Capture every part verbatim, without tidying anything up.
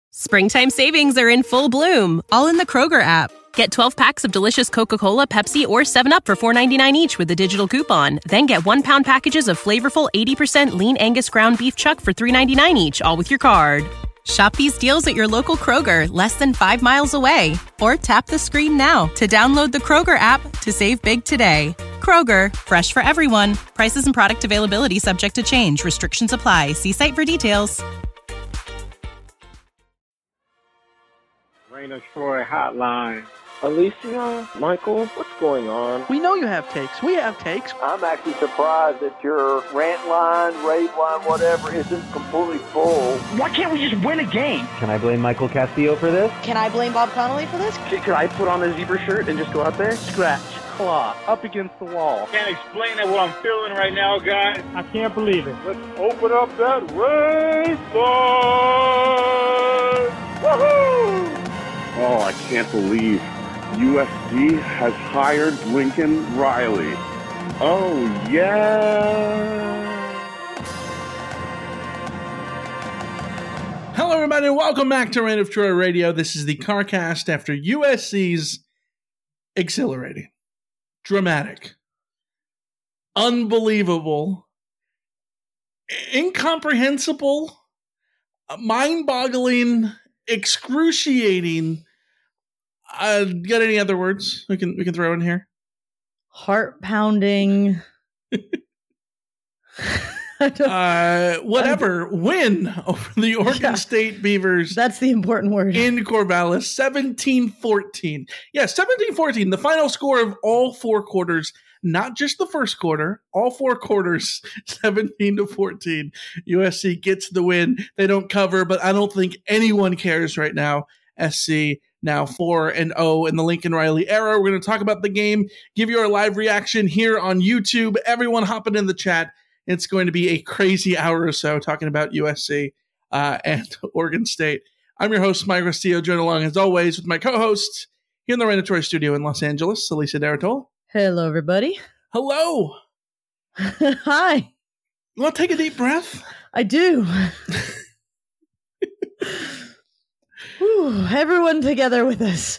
Springtime savings are in full bloom, all in the Kroger app. Get twelve packs of delicious Coca-Cola, Pepsi, or seven up for four ninety-nine each with a digital coupon. Then get one pound packages of flavorful eighty percent lean Angus ground beef chuck for three ninety-nine each, all with your card. Shop these deals at your local Kroger, less than five miles away. Or tap the screen now to download the Kroger app to save big today. Kroger, fresh for everyone. Prices and product availability subject to change. Restrictions apply. See site for details. Rain of Troy hotline. Alicia, Michael, what's going on? We know you have takes. We have takes. I'm actually surprised that your rant line, rave line, whatever, isn't completely full. Why can't we just win a game? Can I blame Michael Castillo for this? Can I blame Bob Connolly for this? Could I put on a zebra shirt and just go out there? Scratch, claw, up against the wall. Can't explain it what I'm feeling right now, guys. I can't believe it. Let's open up that race line! Woohoo! Oh, I can't believe U S C has hired Lincoln Riley. Oh, yeah. Hello, everybody, and welcome back to Rain of Troy Radio. This is the CarCast after U S C's exhilarating, dramatic, unbelievable, incomprehensible, mind-boggling, excruciating. Uh, got any other words we can we can throw in here? Heart pounding. uh, whatever. Win over the Oregon yeah, State Beavers. That's the important word. In Corvallis, seventeen fourteen. Yeah, seventeen fourteen. The final score of all four quarters, not just the first quarter, all four quarters, seventeen to fourteen. U S C gets the win. They don't cover, but I don't think anyone cares right now. S C now four and oh in the Lincoln Riley era. We're going to talk about the game, give you our live reaction here on YouTube. Everyone hopping in the chat. It's going to be a crazy hour or so talking about U S C uh, and Oregon State. I'm your host, Mike Castillo, joined along as always with my co-host here in the Rain of Troy studio in Los Angeles, Alicia D'Artola. Hello, everybody. Hello. Hi. You want to take a deep breath? I do. Whew, everyone together with us.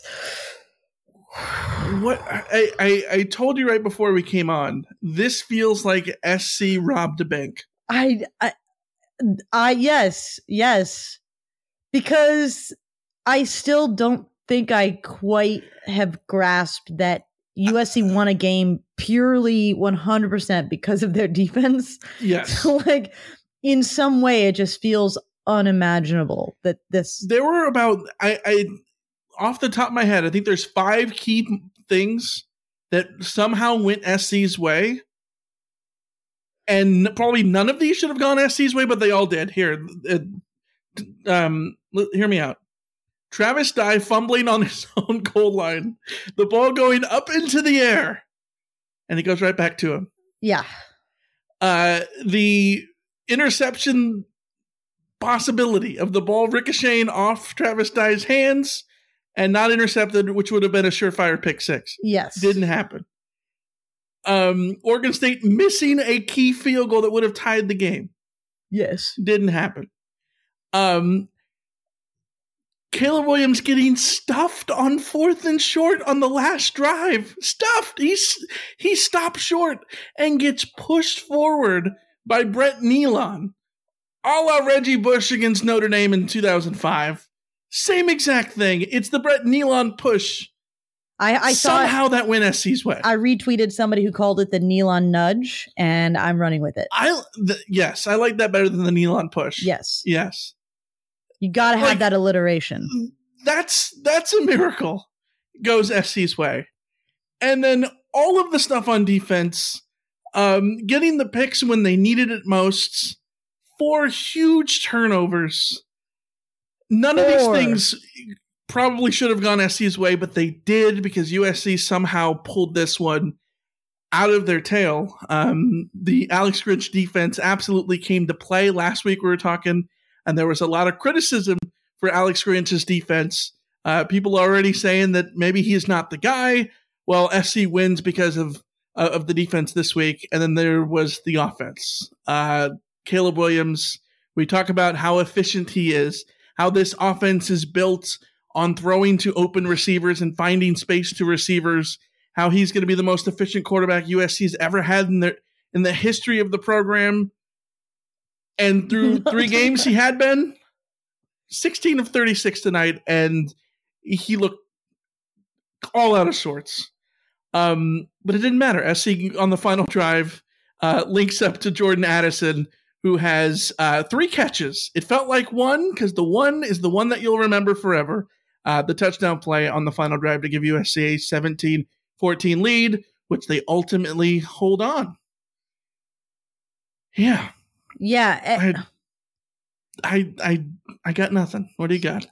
What I, I I told you right before we came on, this feels like S C robbed a bank. I I, I yes, yes. Because I still don't think I quite have grasped that U S C won a game purely one hundred percent because of their defense. Yes. So like in some way it just feels unimaginable that this there were about I, I off the top of my head I think there's five key things that somehow went S C's way, and probably none of these should have gone S C's way, but they all did. Here uh, um hear me out. Travis Dye fumbling on his own goal line, the ball going up into the air, and he goes right back to him. Yeah. Uh the interception possibility of the ball ricocheting off Travis Dye's hands and not intercepted, which would have been a surefire pick six. Yes. Didn't happen. Um, Oregon State missing a key field goal that would have tied the game. Yes. Didn't happen. Um, Caleb Williams getting stuffed on fourth and short on the last drive. Stuffed. He's, he stopped short and gets pushed forward by Brett Nealon. A la Reggie Bush against Notre Dame in two thousand five. Same exact thing. It's the Brett Nealon push. I, I Somehow saw that went S C's way. I retweeted somebody who called it the Nealon nudge, and I'm running with it. I the, Yes, I like that better than the Nealon push. Yes. Yes. You got to have like, that alliteration. That's, that's a miracle. Goes S C's way. And then all of the stuff on defense, um, getting the picks when they needed it most. Four huge turnovers. None Four. of these things probably should have gone S C's way, but they did because U S C somehow pulled this one out of their tail. Um, the Alex Grinch defense absolutely came to play. Last week we were talking, and there was a lot of criticism for Alex Grinch's defense. Uh, people are already saying that maybe he's not the guy. Well, S C wins because of uh, of the defense this week, and then there was the offense. Uh, Caleb Williams, we talk about how efficient he is. how this offense is built on throwing to open receivers and finding space to receivers, how he's going to be the most efficient quarterback U S C's ever had in the in the history of the program. And through three games he had been sixteen of thirty-six tonight, and he looked all out of sorts. Um, but it didn't matter. S C on the final drive uh, links up to Jordan Addison, who has uh, three catches. It felt like one because the one is the one that you'll remember forever. Uh, the touchdown play on the final drive to give U S C a seventeen fourteen lead, which they ultimately hold on. Yeah. Yeah. I, I, I, I got nothing. What do you got?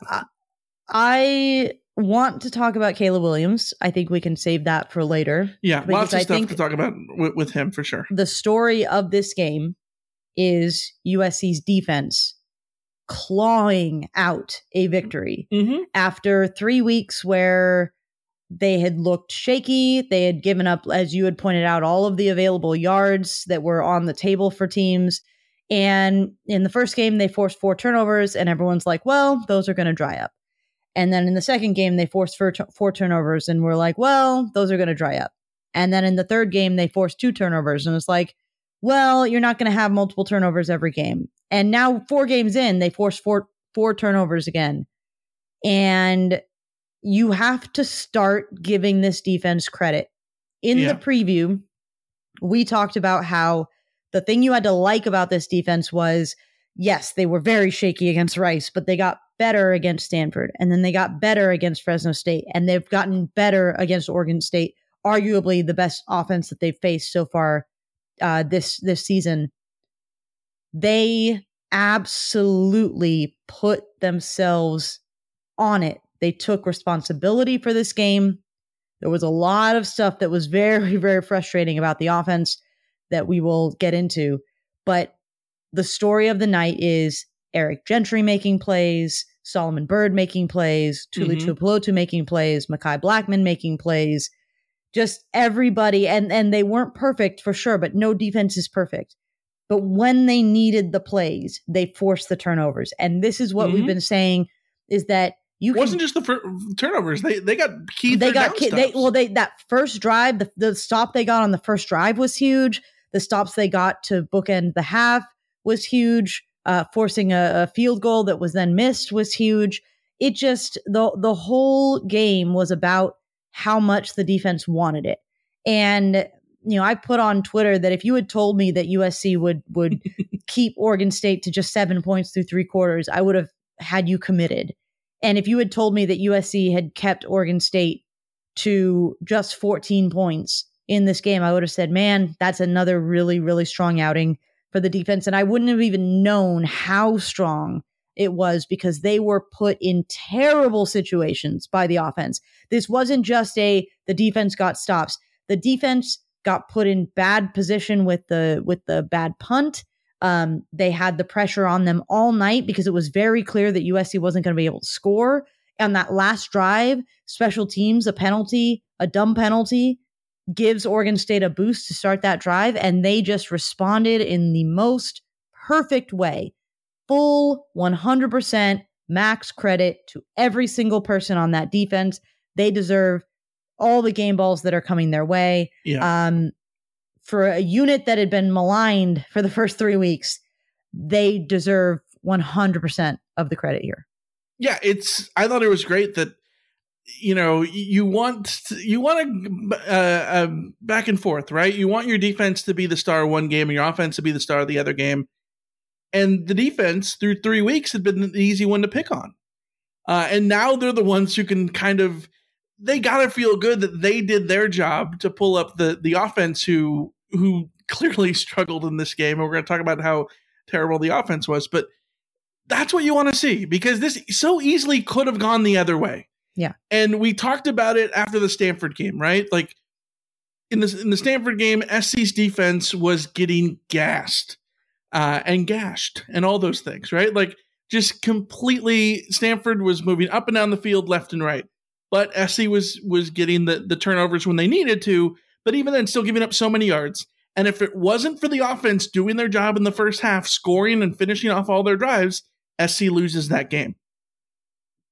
I want to talk about Caleb Williams. I think we can save that for later. Yeah, lots of I stuff to talk about with, with him for sure. The story of this game is U S C's defense clawing out a victory mm-hmm. after three weeks where they had looked shaky. They had given up, as you had pointed out, all of the available yards that were on the table for teams. And in the first game, they forced four turnovers, and everyone's like, well, those are going to dry up. And then in the second game, they forced four, t- four turnovers, and we're like, well, those are going to dry up. And then in the third game, they forced two turnovers, and it's like, well, you're not going to have multiple turnovers every game. And now four games in, they forced four, four turnovers again. And you have to start giving this defense credit. In yeah. the preview, we talked about how the thing you had to like about this defense was, yes, they were very shaky against Rice, but they got better against Stanford, and then they got better against Fresno State, and they've gotten better against Oregon State, arguably the best offense that they've faced so far uh, this this season. They absolutely put themselves on it. They took responsibility for this game. There was a lot of stuff that was very, very frustrating about the offense that we will get into. But the story of the night is Eric Gentry making plays, Solomon Byrd making plays, Tuli mm-hmm. Tuipulotu making plays, Mekhi Blackman making plays, just everybody. And, and they weren't perfect for sure, but no defense is perfect. But when they needed the plays, they forced the turnovers. And this is what mm-hmm. we've been saying is that you it wasn't can, just the fir- turnovers. They they got key. They got key, they, well. They that first drive, the, the stop they got on the first drive was huge. The stops they got to bookend the half was huge. Uh, forcing a, a field goal that was then missed was huge. It just the the whole game was about how much the defense wanted it. And you know, I put on Twitter that if you had told me that U S C would would keep Oregon State to just seven points through three quarters, I would have had you committed. And if you had told me that U S C had kept Oregon State to just fourteen points in this game, I would have said, man, that's another really, really strong outing for the defense. And I wouldn't have even known how strong it was because they were put in terrible situations by the offense. This wasn't just a, the defense got stops. The defense got put in bad position with the, with the bad punt. Um, they had the pressure on them all night because it was very clear that U S C wasn't going to be able to score. On that last drive, special teams, a penalty, a dumb penalty, gives Oregon State a boost to start that drive, and they just responded in the most perfect way. Full one hundred percent max credit to every single person on that defense. They deserve all the game balls that are coming their way. Yeah. Um, for a unit that had been maligned for the first three weeks, they deserve one hundred percent of the credit here. Yeah, it's. I thought it was great that, you know, you want you want to uh, uh, back and forth, right? You want your defense to be the star one game and your offense to be the star of the other game. And the defense through three weeks had been the easy one to pick on. Uh, and now they're the ones who can kind of, they got to feel good that they did their job to pull up the the offense who who clearly struggled in this game. And we're going to talk about how terrible the offense was. But that's what you want to see because this so easily could have gone the other way. Yeah. And we talked about it after the Stanford game, right? Like in the, in the Stanford game, S C's defense was getting gassed uh, and gashed and all those things, right? Like just completely Stanford was moving up and down the field left and right. But S C was was getting the, the turnovers when they needed to, but even then still giving up so many yards. And if it wasn't for the offense doing their job in the first half, scoring and finishing off all their drives, S C loses that game.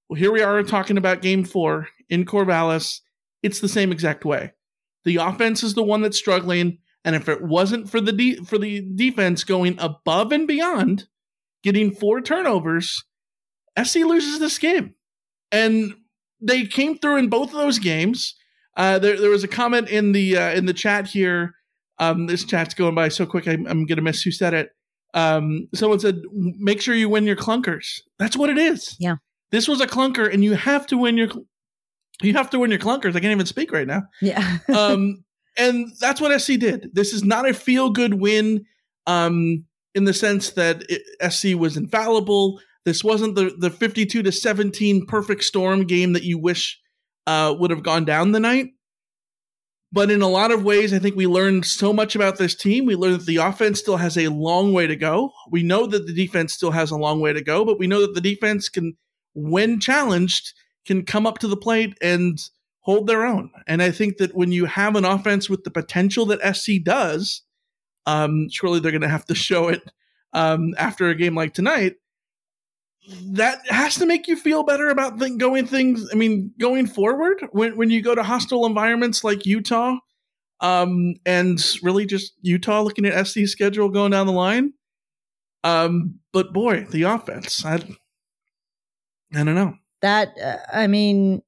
Well, here we are talking about game four in Corvallis. It's the same exact way. The offense is the one that's struggling, and if it wasn't for the de- for the defense going above and beyond, getting four turnovers, S C loses this game. And they came through in both of those games. Uh, there, there was a comment in the uh, in the chat here. Um, this chat's going by so quick, I'm, I'm going to miss who said it. Um, someone said, make sure you win your clunkers. That's what it is. Yeah. This was a clunker, and you have to win your you have to win your clunkers. I can't even speak right now. Yeah. um, and that's what S C did. This is not a feel-good win um, in the sense that it, S C was infallible. This wasn't the, the fifty-two to seventeen perfect storm game that you wish uh, would have gone down the night. But in a lot of ways, I think we learned so much about this team. We learned that the offense still has a long way to go. We know that the defense still has a long way to go, but we know that the defense can, when challenged, can come up to the plate and hold their own. And I think that when you have an offense with the potential that S C does, um, surely they're going to have to show it um, after a game like tonight. That has to make you feel better about th- going things. I mean, going forward when, when you go to hostile environments like Utah, um, and really just Utah looking at S C's schedule going down the line. Um, but boy, the offense, I, I don't know. That, uh, I mean,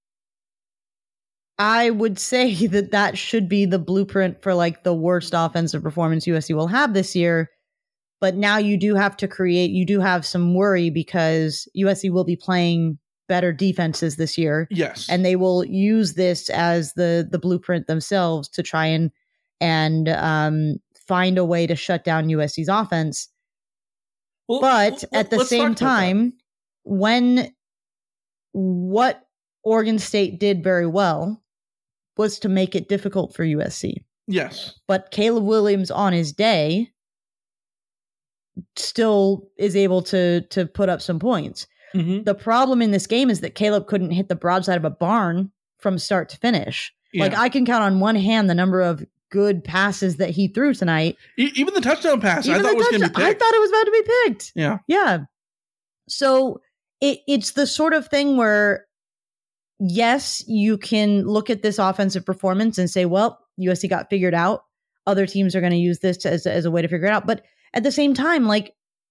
I would say that that should be the blueprint for like the worst offensive performance U S C will have this year. But now you do have to create, you do have some worry because U S C will be playing better defenses this year. Yes. And they will use this as the the blueprint themselves to try and and um, find a way to shut down U S C's offense. Well, but well, at the let's same talk about time, when what Oregon State did very well was to make it difficult for U S C. Yes. But Caleb Williams on his day still is able to to put up some points. Mm-hmm. The problem in this game is that Caleb couldn't hit the broadside of a barn from start to finish. Yeah. Like I can count on one hand the number of good passes that he threw tonight. E- even the touchdown pass, Even I thought was going to be touchdown- picked. I thought it was about to be picked. Yeah. Yeah. So it, it's the sort of thing where, yes, you can look at this offensive performance and say, well, U S C got figured out. Other teams are going to use this as, as a way to figure it out. But at the same time, like,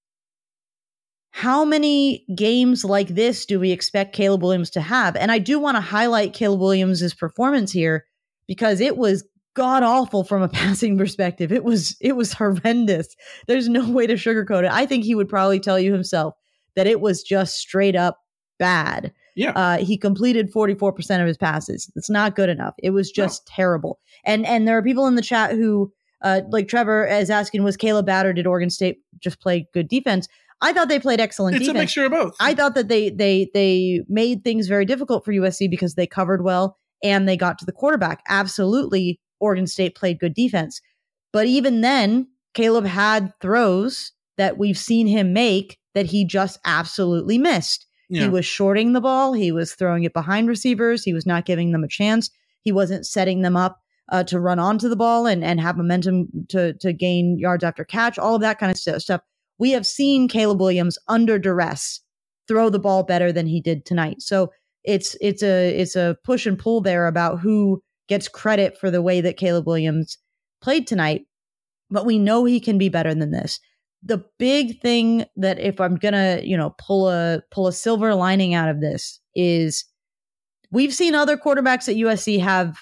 how many games like this do we expect Caleb Williams to have? And I do want to highlight Caleb Williams' performance here because it was god awful from a passing perspective. It was it was horrendous. There's no way to sugarcoat it. I think he would probably tell you himself that it was just straight up bad. Yeah. Uh, he completed forty-four percent of his passes. It's not good enough. It was just no. terrible. And and there are people in the chat who, uh, like Trevor is asking, was Caleb bad or did Oregon State just play good defense? I thought they played excellent it's defense. It's a mixture of both. I thought that they they they made things very difficult for U S C because they covered well and they got to the quarterback. Absolutely, Oregon State played good defense. But even then, Caleb had throws that we've seen him make that he just absolutely missed. Yeah. He was shorting the ball. He was throwing it behind receivers. He was not giving them a chance. He wasn't setting them up uh, to run onto the ball and, and have momentum to, to gain yards after catch, all of that kind of stuff. We have seen Caleb Williams under duress throw the ball better than he did tonight. So it's it's a it's a push and pull there about who gets credit for the way that Caleb Williams played tonight. But we know he can be better than this. The big thing that if I'm gonna, you know, pull a pull a silver lining out of this is we've seen other quarterbacks at U S C have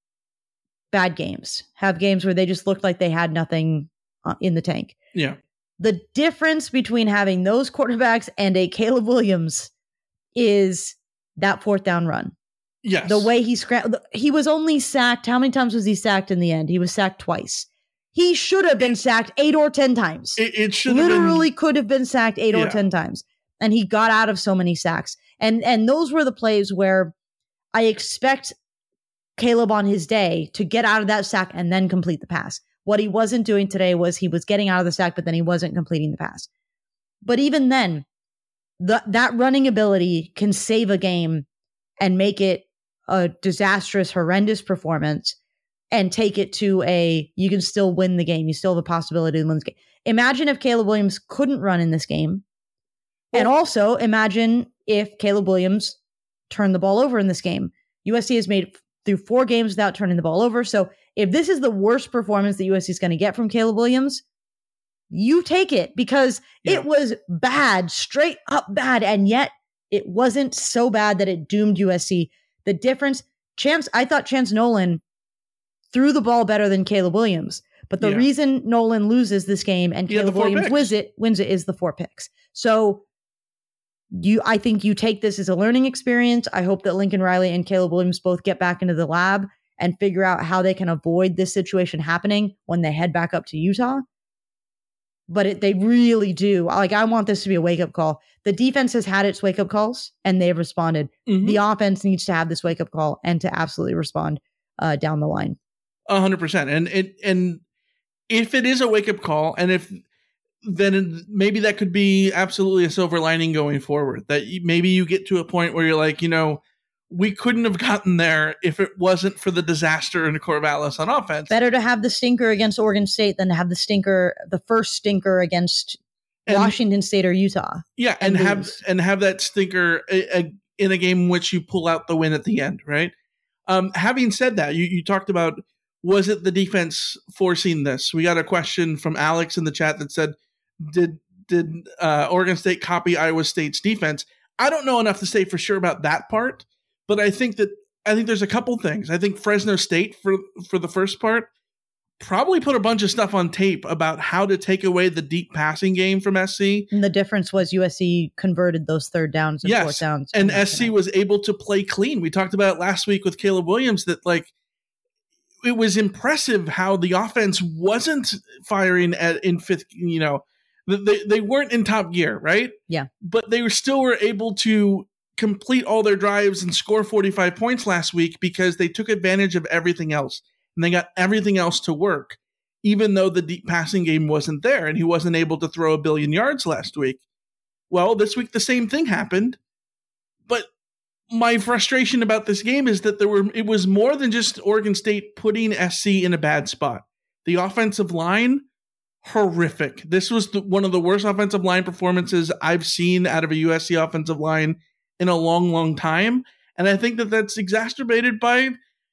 bad games, have games where they just looked like they had nothing in the tank. Yeah. The difference between having those quarterbacks and a Caleb Williams is that fourth down run. Yes. The way he scrambled, he was only sacked. How many times was he sacked in the end? He was sacked twice. He should have been sacked eight or ten times. It, it should literally been, could have been sacked eight yeah. or ten times, and he got out of so many sacks. And and those were the plays where I expect Caleb on his day to get out of that sack and then complete the pass. What he wasn't doing today was he was getting out of the sack, but then he wasn't completing the pass. But even then, the, that running ability can save a game and make it a disastrous, horrendous performance and take it to a, you can still win the game. You still have a possibility to win this game. Imagine if Caleb Williams couldn't run in this game. And also, imagine if Caleb Williams turned the ball over in this game. U S C has made it through four games without turning the ball over. So if this is the worst performance that U S C is going to get from Caleb Williams, you take it, because Yeah. it was bad, straight up bad. And yet it wasn't so bad that it doomed U S C. The difference, Chance, I thought Chance Nolan threw the ball better than Caleb Williams. But the Yeah. reason Nolan loses this game and He had the Caleb four Williams picks. wins it, wins it is the four picks. So you, I think you take this as a learning experience. I hope that Lincoln Riley and Caleb Williams both get back into the lab and figure out how they can avoid this situation happening when they head back up to Utah. But it, they really do. Like, I want this to be a wake-up call. The defense has had its wake-up calls, and they've responded. Mhm. The offense needs to have this wake-up call and to absolutely respond uh, down the line. A hundred percent. And it, and if it is a wake up call, and if then maybe that could be absolutely a silver lining going forward, that you, maybe you get to a point where you're like, you know, we couldn't have gotten there if it wasn't for the disaster in Corvallis on offense. Better to have the stinker against Oregon State than to have the stinker, the first stinker against And- Washington State or Utah. Yeah, and, and have lose. and have that stinker a, a, in a game in which you pull out the win at the end, right? Um, having said that, you, you talked about, was it the defense forcing this? We got a question from Alex in the chat that said, did did uh, Oregon State copy Iowa State's defense? I don't know enough to say for sure about that part, but I think that I think there's a couple things. I think Fresno State, for for the first part, probably put a bunch of stuff on tape about how to take away the deep passing game from S C. And the difference was U S C converted those third downs and Yes, fourth downs. and S C was able to play clean. We talked about it last week with Caleb Williams that, like, it was impressive how the offense wasn't firing at in fifth, you know, they, they weren't in top gear, right? Yeah. But they were still were able to complete all their drives and score forty-five points last week because they took advantage of everything else. And they got everything else to work, even though the deep passing game wasn't there and he wasn't able to throw a billion yards last week. Well, this week the same thing happened. But my frustration about this game is that there were it was more than just Oregon State putting S C in a bad spot. The offensive line, horrific. This was the, one of the worst offensive line performances I've seen out of a U S C offensive line in a long, long time. And I think that that's exacerbated by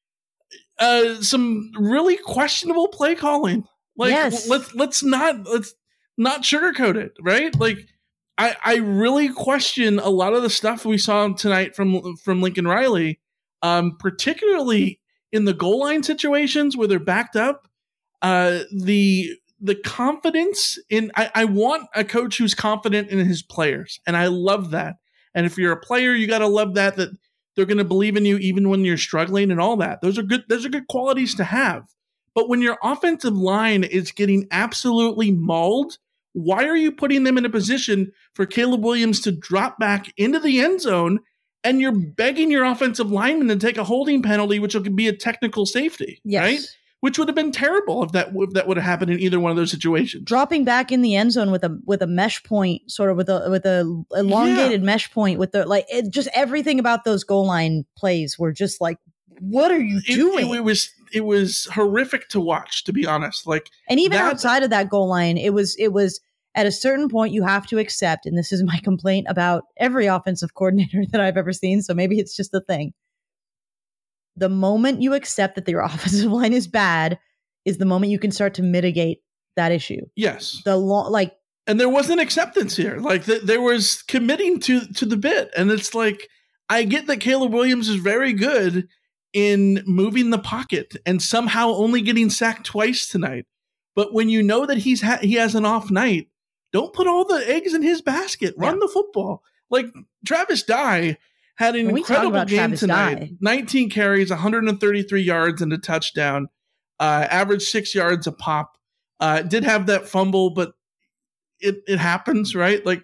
uh, some really questionable play calling. Like, Yes. let's let's not let's not sugarcoat it, right? Like, I, I really question a lot of the stuff we saw tonight from from Lincoln Riley, um, particularly in the goal line situations where they're backed up. Uh, the the confidence in I, I want a coach who's confident in his players, and I love that. And if you're a player, you got to love that that they're going to believe in you even when you're struggling and all that. Those are good. Those are good qualities to have. But when your offensive line is getting absolutely mauled, why are you putting them in a position for Caleb Williams to drop back into the end zone and you're begging your offensive lineman to take a holding penalty, which will be a technical safety, Yes. right? Which would have been terrible if that if that would have happened in either one of those situations. Dropping back in the end zone with a with a mesh point, sort of with a with a elongated Yeah. mesh point, with the like it, just everything about those goal line plays were just like, what are you It, doing? it, it was it was horrific to watch, to be honest. Like, And even that- outside of that goal line, it was it was at a certain point you have to accept, and this is my complaint about every offensive coordinator that I've ever seen, so maybe it's just a thing. The moment you accept that your offensive line is bad is the moment you can start to mitigate that issue. yes. The lo- like And there wasn't acceptance here. Like, th- there was committing to to the bit. And it's like, I get that Caleb Williams is very good in moving the pocket and somehow only getting sacked twice tonight. But when you know that he's ha- he has an off night, don't put all the eggs in his basket. Run Yeah. the football. Like, Travis Dye had an When we talk incredible about game Travis tonight. Dye. nineteen carries, one hundred thirty-three yards, and a touchdown. Uh, average six yards a pop. Uh, did have that fumble, but it it happens, right? Like,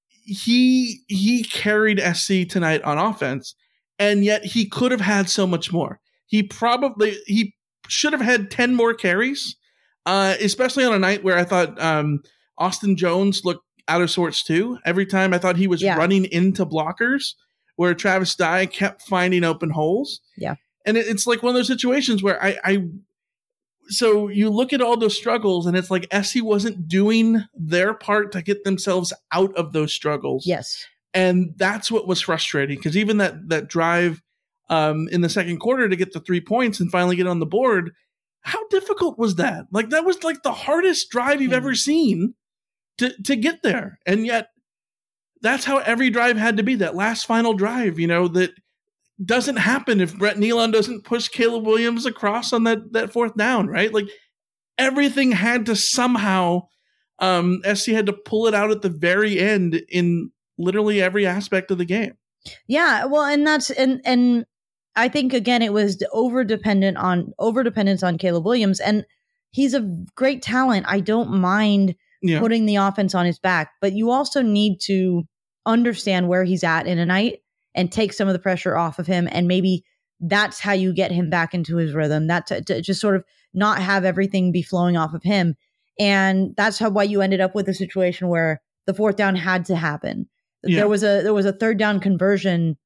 he he carried S C tonight on offense, and yet he could have had so much more. He probably he should have had ten more carries, uh, especially on a night where I thought um, Austin Jones looked out of sorts too. Every time I thought he was Yeah. running into blockers, where Travis Dye kept finding open holes. Yeah. And it, it's like one of those situations where I, I so you look at all those struggles, and it's like S C wasn't doing their part to get themselves out of those struggles. Yes. And that's what was frustrating, because even that that drive um, in the second quarter to get the three points and finally get on the board, how difficult was that? Like, that was like the hardest drive you've mm. ever seen to to get there. And yet that's how every drive had to be, that last final drive, you know, that doesn't happen if Brett Nealon doesn't push Caleb Williams across on that, that fourth down, right? Like, everything had to somehow, um, S C had to pull it out at the very end in literally every aspect of the game. Yeah, well, and that's, and, and I think, again, it was over dependent on, over dependence on Caleb Williams, and he's a great talent. I don't mind yeah. putting the offense on his back, but you also need to understand where he's at in a night and take some of the pressure off of him. And maybe that's how you get him back into his rhythm. That to, to just sort of not have everything be flowing off of him. And that's how why you ended up with a situation where the fourth down had to happen. Yeah. There was a there was a third down conversion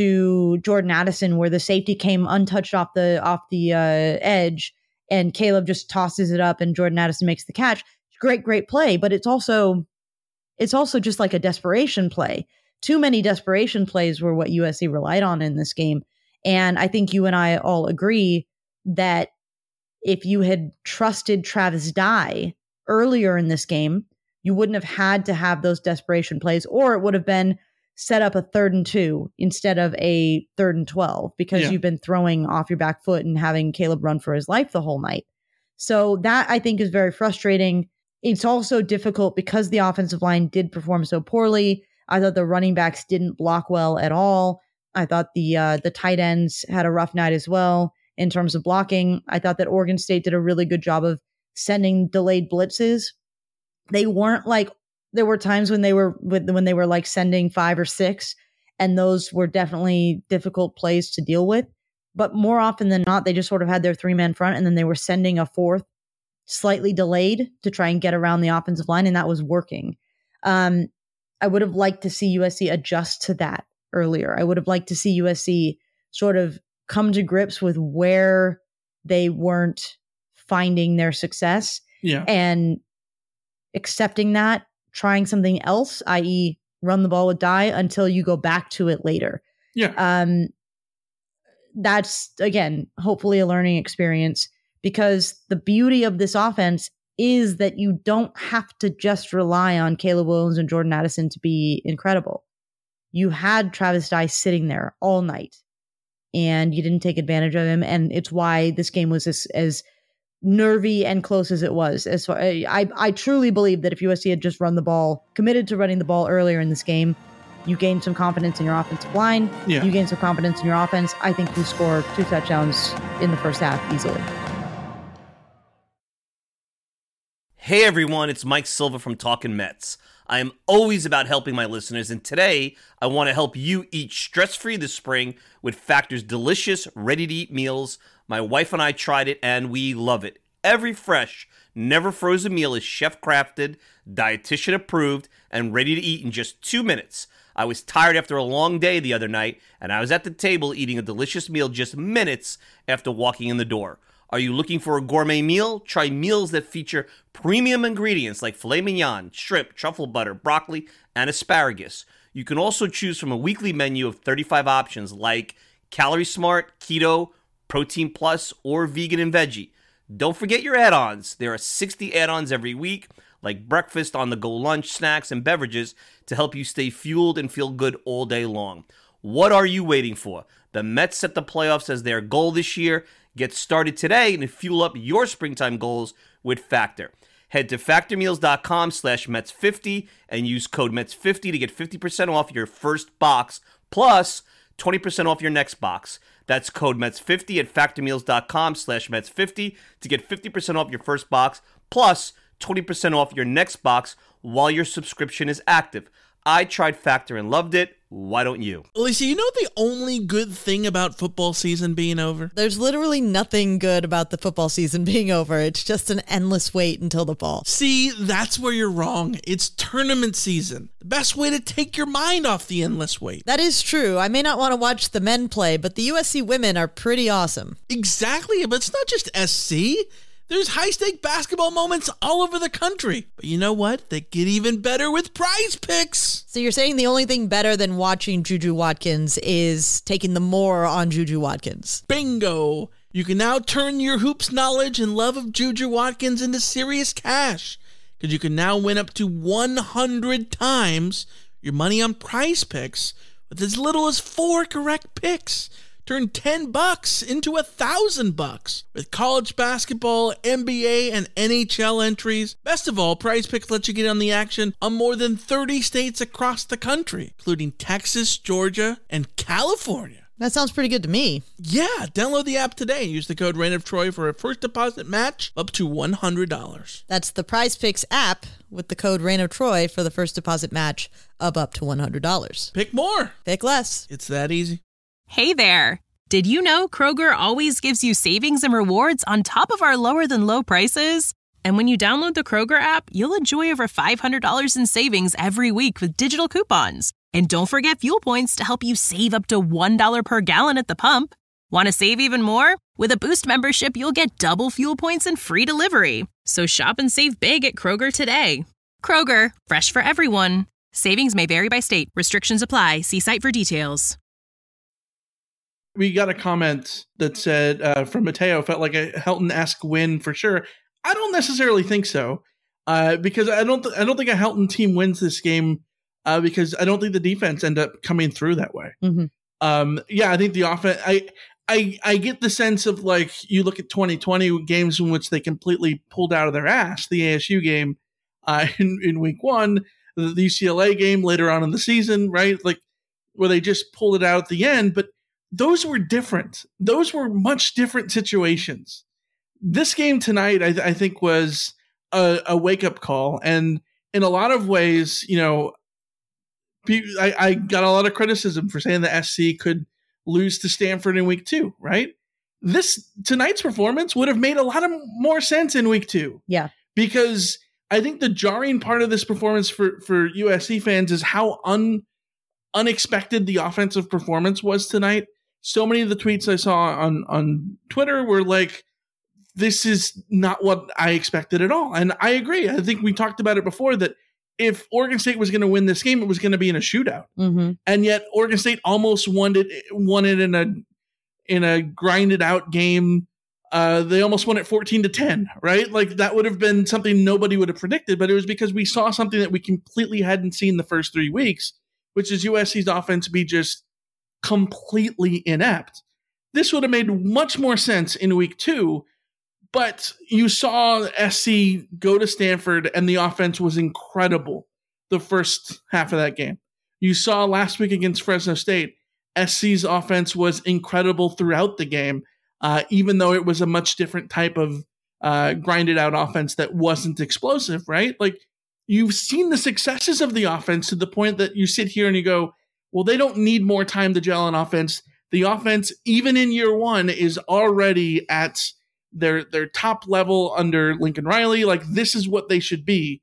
to Jordan Addison where the safety came untouched off the off the uh, edge, and Caleb just tosses it up, and Jordan Addison makes the catch. Great, great play, but it's also it's also just like a desperation play. Too many desperation plays were what U S C relied on in this game. And I think you and I all agree that if you had trusted Travis Dye earlier in this game, you wouldn't have had to have those desperation plays, or it would have been set up a third and two instead of a third and twelve, because yeah. you've been throwing off your back foot and having Caleb run for his life the whole night. So that, I think, is very frustrating. It's also difficult because the offensive line did perform so poorly. I thought the running backs didn't block well at all. I thought the uh, the tight ends had a rough night as well in terms of blocking. I thought that Oregon State did a really good job of sending delayed blitzes. They weren't like, there were times when they were with when they were like sending five or six, and those were definitely difficult plays to deal with. But more often than not, they just sort of had their three man front, and then they were sending a fourth slightly delayed to try and get around the offensive line, and that was working. Um, I would have liked to see U S C adjust to that earlier. I would have liked to see U S C sort of come to grips with where they weren't finding their success yeah. and accepting that, trying something else, that is run the ball with Dye until you go back to it later. Yeah. Um, that's, again, hopefully a learning experience, because the beauty of this offense is that you don't have to just rely on Caleb Williams and Jordan Addison to be incredible. You had Travis Dye sitting there all night, and you didn't take advantage of him. And it's why this game was as, as nervy and close as it was. As far, I, I truly believe that if U S C had just run the ball, committed to running the ball earlier in this game, you gained some confidence in your offensive line. Yeah. You gained some confidence in your offense. I think you score two touchdowns in the first half easily. Hey everyone, it's Mike Silva from Talkin' Mets. I am always about helping my listeners, and today I want to help you eat stress-free this spring with Factor's delicious, ready-to-eat meals. My wife and I tried it, and we love it. Every fresh, never frozen meal is chef-crafted, dietitian-approved, and ready to eat in just two minutes. I was tired after a long day the other night, and I was at the table eating a delicious meal just minutes after walking in the door. Are you looking for a gourmet meal? Try meals that feature premium ingredients like filet mignon, shrimp, truffle butter, broccoli, and asparagus. You can also choose from a weekly menu of thirty-five options like Calorie Smart, Keto, Protein Plus, or Vegan and Veggie. Don't forget your add-ons. There are sixty add-ons every week, like breakfast, on-the-go lunch, snacks, and beverages to help you stay fueled and feel good all day long. What are you waiting for? The Mets set the playoffs as their goal this year. Get started today and fuel up your springtime goals with Factor. Head to factormeals.com slash Mets50 and use code Mets fifty to get fifty percent off your first box plus twenty percent off your next box. That's code Mets fifty at factormeals.com slash Mets50 to get fifty percent off your first box plus twenty percent off your next box while your subscription is active. I tried Factor and loved it. Why don't you? Alicia, you know the only good thing about football season being over? There's literally nothing good about the football season being over. It's just an endless wait until the fall. See, that's where you're wrong. It's tournament season. The best way to take your mind off the endless wait. That is true. I may not want to watch the men play, but the U S C women are pretty awesome. Exactly, but it's not just S C. There's high-stake basketball moments all over the country. But you know what? They get even better with Prize Picks. So you're saying the only thing better than watching Juju Watkins is taking the more on Juju Watkins? Bingo! You can now turn your hoops knowledge and love of Juju Watkins into serious cash, because you can now win up to one hundred times your money on Prize Picks with as little as four correct picks. Turn ten bucks into a thousand bucks with college basketball, N B A, and N H L entries. Best of all, Prize Picks lets you get on the action on more than thirty states across the country, including Texas, Georgia, and California. That sounds pretty good to me. Yeah, download the app today and use the code Reign of Troy for a first deposit match up to one hundred dollars. That's the Prize Picks app with the code Reign of Troy for the first deposit match of up to one hundred dollars. Pick more. Pick less. It's that easy. Hey there. Did you know Kroger always gives you savings and rewards on top of our lower than low prices? And when you download the Kroger app, you'll enjoy over five hundred dollars in savings every week with digital coupons. And don't forget fuel points to help you save up to one dollar per gallon at the pump. Want to save even more? With a Boost membership, you'll get double fuel points and free delivery. So shop and save big at Kroger today. Kroger, fresh for everyone. Savings may vary by state. Restrictions apply. See site for details. We got a comment that said uh, from Mateo, felt like a Helton-esque win for sure. I don't necessarily think so, uh, because I don't th- I don't think a Helton team wins this game uh, because I don't think the defense end up coming through that way. Mm-hmm. Um, yeah, I think the offense. I I I get the sense of like you look at twenty twenty games in which they completely pulled out of their ass. The A S U game uh, in in week one, the U C L A game later on in the season, right? Like where they just pulled it out at the end, but those were different. Those were much different situations. This game tonight, I, th- I think, was a, a wake-up call. And in a lot of ways, you know, I, I got a lot of criticism for saying that S C could lose to Stanford in week two, right? This tonight's performance would have made a lot of more sense in week two. Yeah. Because I think the jarring part of this performance for, for U S C fans is how un, unexpected the offensive performance was tonight. So many of the tweets I saw on, on Twitter were like, this is not what I expected at all. And I agree. I think we talked about it before that if Oregon State was going to win this game, it was going to be in a shootout. Mm-hmm. And yet Oregon State almost won it, won it in a, in a grinded out game. Uh, they almost won it fourteen to ten, right? Like that would have been something nobody would have predicted, but it was because we saw something that we completely hadn't seen the first three weeks, which is U S C's offense be just completely inept. This would have made much more sense in week two, but you saw S C go to Stanford and the offense was incredible the first half of that game. You saw last week against Fresno State, S C's offense was incredible throughout the game, uh, even though it was a much different type of uh, grinded out offense that wasn't explosive, right? Like you've seen the successes of the offense to the point that you sit here and you go, well, they don't need more time to gel on offense. The offense, even in year one, is already at their their top level under Lincoln Riley. Like, this is what they should be.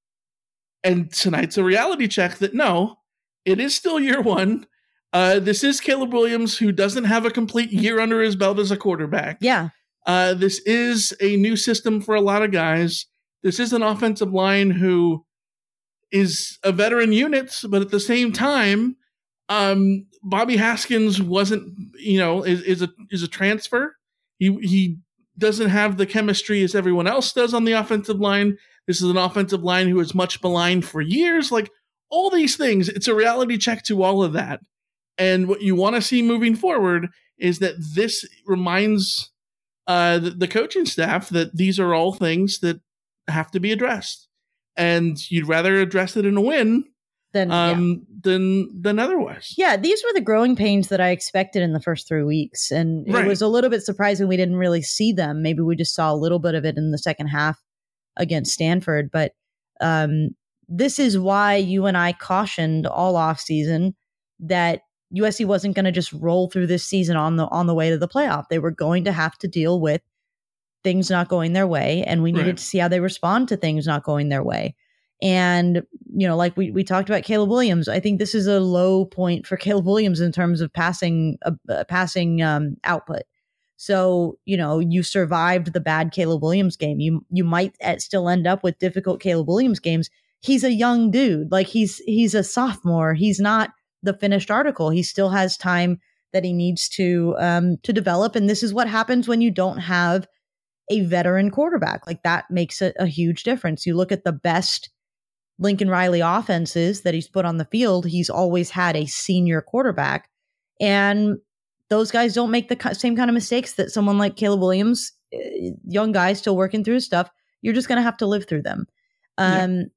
And tonight's a reality check that, no, it is still year one. Uh, this is Caleb Williams, who doesn't have a complete year under his belt as a quarterback. Yeah. Uh, this is a new system for a lot of guys. This is an offensive line who is a veteran unit, but at the same time, Um, Bobby Haskins wasn't, you know, is, is a is a transfer. He he doesn't have the chemistry as everyone else does on the offensive line. This is an offensive line who is much maligned for years. Like all these things, it's a reality check to all of that. And what you want to see moving forward is that this reminds uh, the, the coaching staff that these are all things that have to be addressed. And you'd rather address it in a win Then, um, yeah. than than otherwise. Yeah, these were the growing pains that I expected in the first three weeks. And Right. it was a little bit surprising we didn't really see them. Maybe we just saw a little bit of it in the second half against Stanford. But um, this is why you and I cautioned all offseason that U S C wasn't going to just roll through this season on the on the way to the playoff. They were going to have to deal with things not going their way. And we needed Right. to see how they respond to things not going their way. And, you know, like we, we talked about Caleb Williams, I think this is a low point for Caleb Williams in terms of passing uh, uh, passing um, output. So, you know, you survived the bad Caleb Williams game. You you might still end up with difficult Caleb Williams games. He's a young dude. Like he's he's a sophomore. He's not the finished article. He still has time that he needs to um to develop. And this is what happens when you don't have a veteran quarterback. Like that makes a, a huge difference. You look at the best Lincoln Riley offenses that he's put on the field, he's always had a senior quarterback. And those guys don't make the same kind of mistakes that someone like Caleb Williams, young guy still working through his stuff. You're just going to have to live through them. Um, yeah.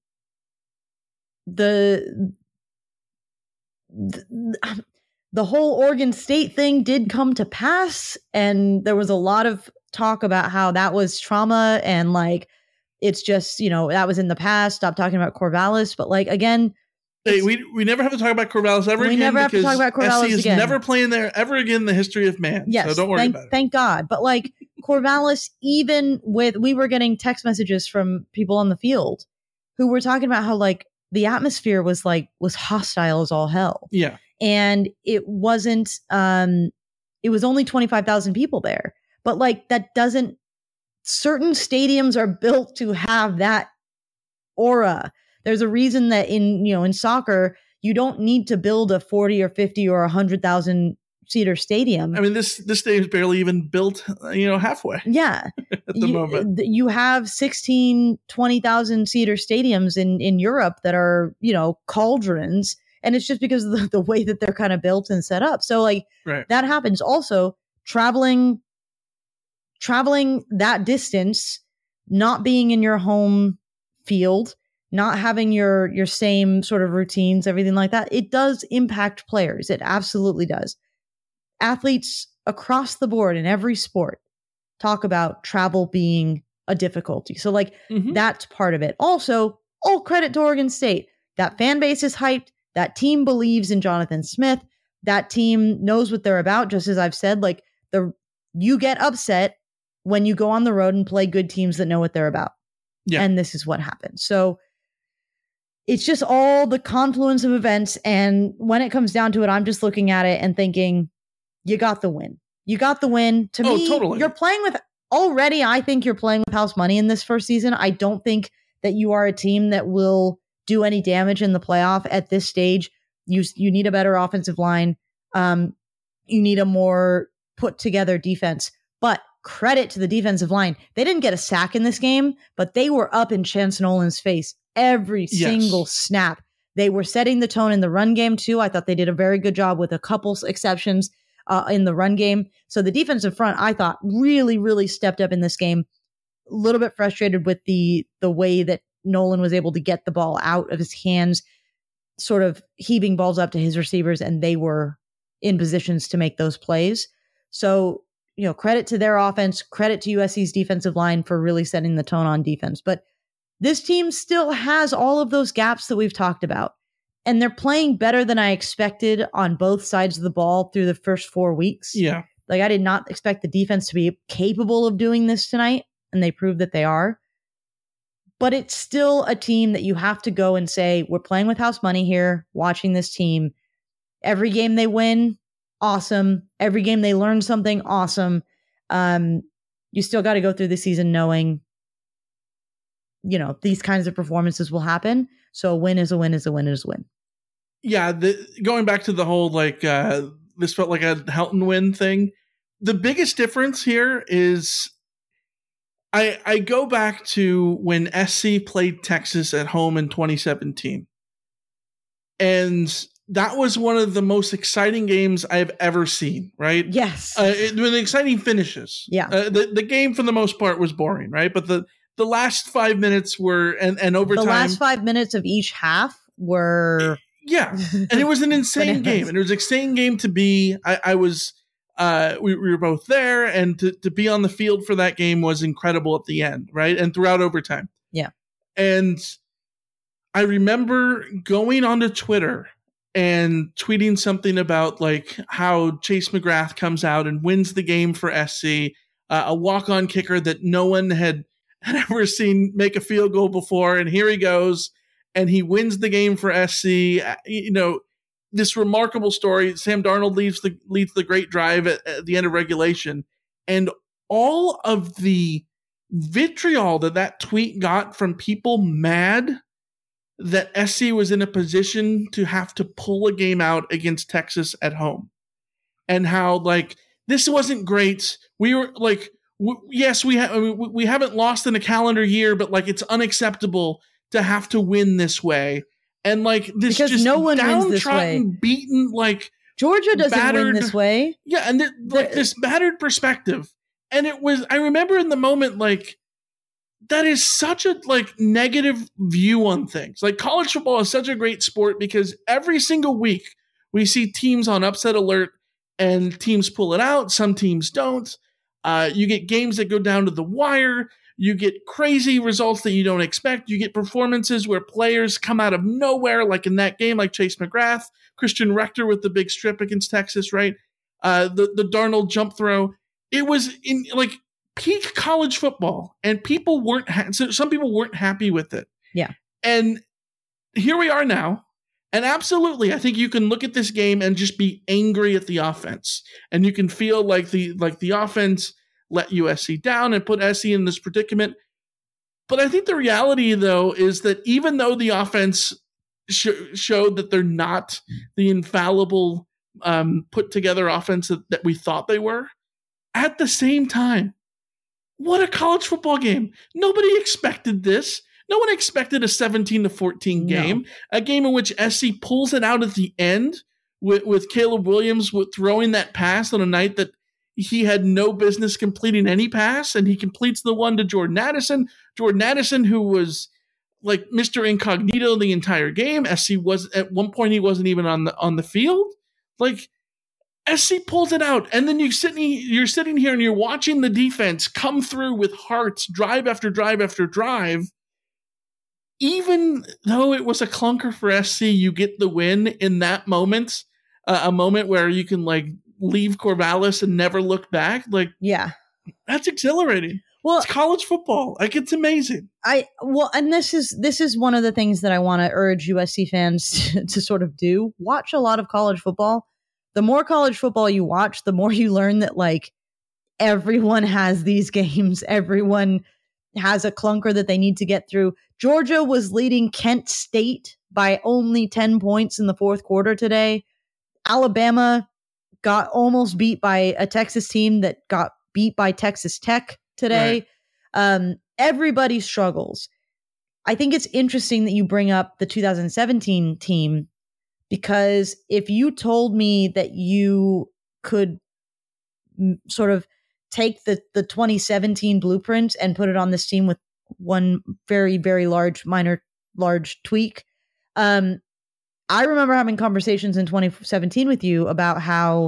The, the the whole Oregon State thing did come to pass, and there was a lot of talk about how that was trauma and like it's just, you know, that was in the past. Stop talking about Corvallis, but like again. Hey, we we never have to talk about Corvallis ever we again. We never have to talk about Corvallis S C is again. Never playing there ever again in the history of man. Yes, so don't worry thank, about it. Thank God. But like Corvallis, even with, we were getting text messages from people on the field who were talking about how like the atmosphere was like, was hostile as all hell. Yeah. And it wasn't, um, it was only twenty-five thousand people there. But like that doesn't, certain stadiums are built to have that aura. There's a reason that in, you know, in soccer, you don't need to build a forty or fifty or one hundred thousand seater stadium. I mean, this this stadium's barely even built, you know, halfway. Yeah. at the you, moment. You have sixteen, twenty thousand seater stadiums in, in Europe that are, you know, cauldrons. And it's just because of the, the way that they're kind of built and set up. So like right. that happens. Also, traveling, traveling that distance, not being in your home field, not having your your same sort of routines, everything like that, it does impact players. It absolutely does. Athletes across the board in every sport talk about travel being a difficulty. So like mm-hmm. that's part of it. Also, all credit to Oregon State. That fan base is hyped. That team believes in Jonathan Smith. That team knows what they're about. Just as I've said, like the you get upset when you go on the road and play good teams that know what they're about. Yeah. And this is what happened. So it's just all the confluence of events. And when it comes down to it, I'm just looking at it and thinking, you got the win. You got the win. To oh, me, totally. You're playing with already. I think you're playing with house money in this first season. I don't think that you are a team that will do any damage in the playoff at this stage. You, you need a better offensive line. Um, you need a more put together defense, but credit to the defensive line. They didn't get a sack in this game, but they were up in Chance Nolan's face every yes. single snap. They were setting the tone in the run game too. I thought they did a very good job with a couple exceptions uh, in the run game. So the defensive front, I thought really, really stepped up in this game. A little bit frustrated with the the way that Nolan was able to get the ball out of his hands, sort of heaving balls up to his receivers, and they were in positions to make those plays. So, you know, credit to their offense, credit to U S C's defensive line for really setting the tone on defense. But this team still has all of those gaps that we've talked about. And they're playing better than I expected on both sides of the ball through the first four weeks. Yeah. Like I did not expect the defense to be capable of doing this tonight, and they proved that they are. But it's still a team that you have to go and say, we're playing with house money here, watching this team. Every game they win, awesome. Every game they learn something, awesome. Um, you still got to go through the season knowing, you know, these kinds of performances will happen. So a win is a win is a win is a win. Yeah, the, going back to the whole, like, uh, this felt like a Helton win thing. The biggest difference here is I, I go back to when S C played Texas at home in twenty seventeen. And that was one of the most exciting games I've ever seen, right? Yes. Uh, it, with exciting finishes. Yeah. Uh, the, the game, for the most part, was boring, right? But the, the last five minutes were, and, and overtime. The last five minutes of each half were... Yeah. And it was an insane game. And it was an insane game to be. I, I was... Uh, we, we were both there, and to, to be on the field for that game was incredible at the end, right? And throughout overtime. Yeah. And I remember going onto Twitter and tweeting something about like how Chase McGrath comes out and wins the game for S C, uh, a walk-on kicker that no one had, had ever seen make a field goal before. And here he goes, and he wins the game for S C. Uh, you know, this remarkable story. Sam Darnold leads the leads the great drive at, at the end of regulation, And all of the vitriol that that tweet got from people mad that S C was in a position to have to pull a game out against Texas at home. And how, like, this wasn't great. We were, like, w- yes, we, ha- we haven't lost in a calendar year, but, like, it's unacceptable to have to win this way. And, like, this because just no one wins this way. beaten, like, Georgia doesn't battered, win this way. Yeah, and th- like this battered perspective. And it was, I remember in the moment, like, that is such a, like, negative view on things. Like, college football is such a great sport because every single week we see teams on upset alert and teams pull it out. Some teams don't. Uh, you get games that go down to the wire. You get crazy results that you don't expect. You get performances where players come out of nowhere, like in that game, like Chase McGrath, Christian Rector with the big strip against Texas, right? Uh, the, the Darnold jump throw. It was in, like, peak college football, and people weren't, ha- so some people weren't happy with it. Yeah. And here we are now. And absolutely, I think you can look at this game and just be angry at the offense. And you can feel like the like the offense let U S C down and put S C in this predicament. But I think the reality, though, is that even though the offense sh- showed that they're not the infallible, um, put-together offense that, that we thought they were, at the same time, what a college football game. Nobody expected this. No one expected a seventeen to fourteen game, no. A game in which S C pulls it out at the end with, with Caleb Williams with throwing that pass on a night that he had no business completing any pass, and he completes the one to Jordan Addison. Jordan Addison, who was like Mister Incognito the entire game. S C was at one point he wasn't even on the on the field. Like, S C pulls it out, and then you sitting you're sitting here and you're watching the defense come through with hearts, drive after drive after drive. Even though it was a clunker for S C, you get the win in that moment, uh, a moment where you can, like, leave Corvallis and never look back. Like, yeah, that's exhilarating. Well, it's college football. Like, it's amazing. I well, and this is this is one of the things that I want to urge U S C fans to, to sort of do. Watch a lot of college football. The more college football you watch, the more you learn that, like, everyone has these games. Everyone has a clunker that they need to get through. Georgia was leading Kent State by only ten points in the fourth quarter today. Alabama got almost beat by a Texas team that got beat by Texas Tech today. Right. Um, everybody struggles. I think it's interesting that you bring up the two thousand seventeen team, because if you told me that you could m- sort of take the, the twenty seventeen blueprint and put it on this team with one very, very large, minor, large tweak. Um, I remember having conversations in twenty seventeen with you about how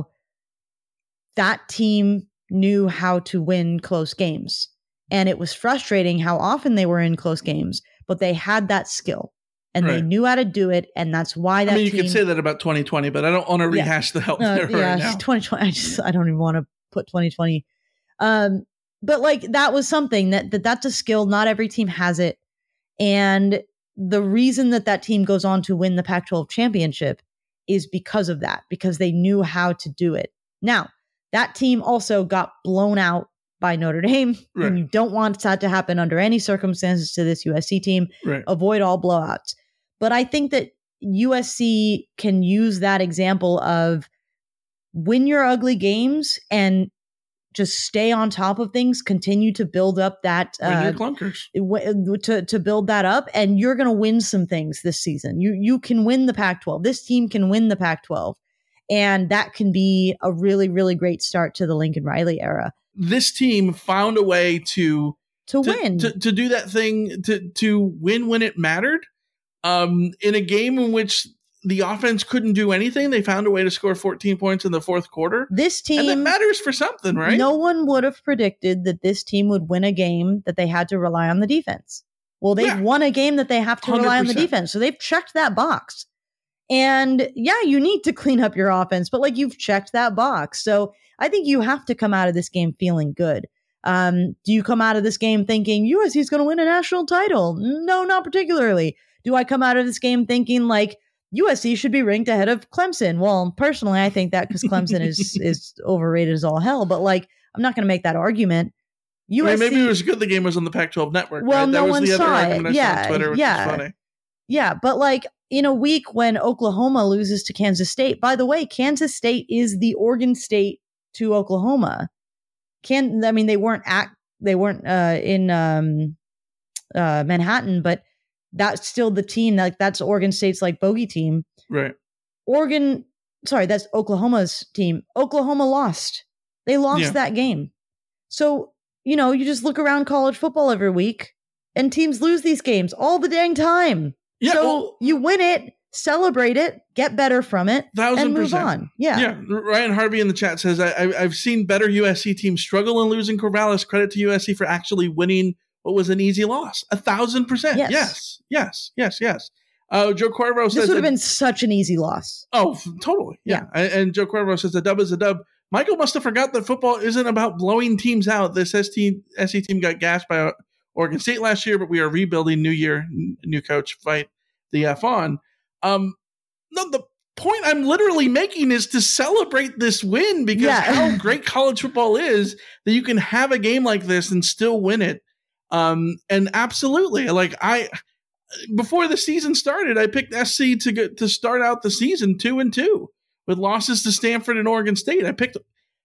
that team knew how to win close games. And it was frustrating how often they were in close games, but they had that skill and right. they knew how to do it. And that's why that I mean, you team, could say that about twenty twenty, but I don't want to rehash yeah. the help uh, there yeah, right now. twenty twenty, I just, I don't even want to put twenty twenty. Um, but like, that was something that, that that's a skill. Not every team has it. And the reason that that team goes on to win the Pac twelve championship is because of that, because they knew how to do it. Now, that team also got blown out by Notre Dame, right. and you don't want that to happen under any circumstances to this U S C team. Right. Avoid all blowouts. But I think that U S C can use that example of win your ugly games and just stay on top of things, continue to build up that win uh, your clunkers. w- to to build that up, and you're going to win some things this season. You you can win the Pac twelve. This team can win the Pac twelve, and that can be a really really great start to the Lincoln Riley era. This team found a way to to, to win to, to do that thing to to win when it mattered. Um, in a game in which the offense couldn't do anything, they found a way to score fourteen points in the fourth quarter. This team, and that matters for something, right? No one would have predicted that this team would win a game that they had to rely on the defense. Well, they've yeah. won a game that they have to rely one hundred percent on the defense. So they've checked that box. And yeah, you need to clean up your offense, but like you've checked that box. So I think you have to come out of this game feeling good. Um, do you come out of this game thinking U S C is going to win a national title? No, not particularly. Do I come out of this game thinking like U S C should be ranked ahead of Clemson. Well, personally, I think that because Clemson is is overrated as all hell. But like, I'm not going to make that argument. U S C, I mean, maybe it was good the game was on the Pac twelve network. Well, right? no that was one the other saw argument it. I saw Yeah, on Twitter, which yeah. was funny. Yeah, but like in a week when Oklahoma loses to Kansas State, by the way, Kansas State is the Oregon State to Oklahoma. Can I mean they weren't at they weren't uh, in um, uh, Manhattan, but that's still the team. Like that's Oregon State's like bogey team. Right. Oregon, sorry, that's Oklahoma's team. Oklahoma lost. They lost Yeah. that game. So, you know, you just look around college football every week and teams lose these games all the dang time. Yeah, so well- you win it, celebrate it, get better from it, Thousand and move percent. on. Yeah. Yeah. Ryan Harvey in the chat says, I, I, I've seen better U S C teams struggle in losing Corvallis. Credit to U S C for actually winning what was an easy loss. A thousand percent. Yes. Yes. Yes. Yes. Yes. Uh, Joe Corvo This says, would have that- been such an easy loss. Oh, f- totally. Yeah. And, and Joe Corvo says, a dub is a dub. Michael must have forgot that football isn't about blowing teams out. This S T, S C team got gashed by Oregon State last year, but we are rebuilding. New year, n- new coach, fight the F on. Um, no, the point I'm literally making is to celebrate this win because Yeah. how great college football is that you can have a game like this and still win it. Um, and absolutely, like I, before the season started, I picked S C to get to start out the season two and two with losses to Stanford and Oregon State. I picked,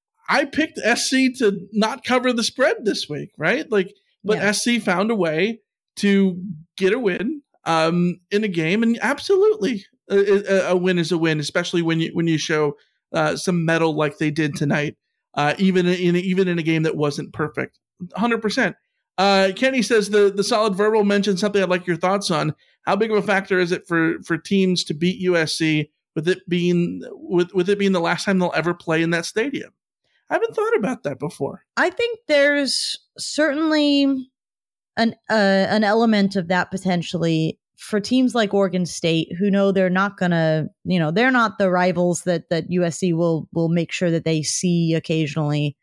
I picked S C to not cover the spread this week, right? Like, but Yeah. S C found a way to get a win um, in a game, and absolutely, a, a, a win is a win, especially when you when you show uh, some mettle like they did tonight, uh, even in even in a game that wasn't perfect, one hundred percent. Uh, Kenny says the the solid verbal mentioned something I'd like your thoughts on. How big of a factor is it for for teams to beat U S C with it being with with it being the last time they'll ever play in that stadium? I haven't thought about that before. I think there's certainly an uh, an element of that potentially for teams like Oregon State who know they're not gonna, you know, they're not the rivals that that U S C will will make sure that they see occasionally.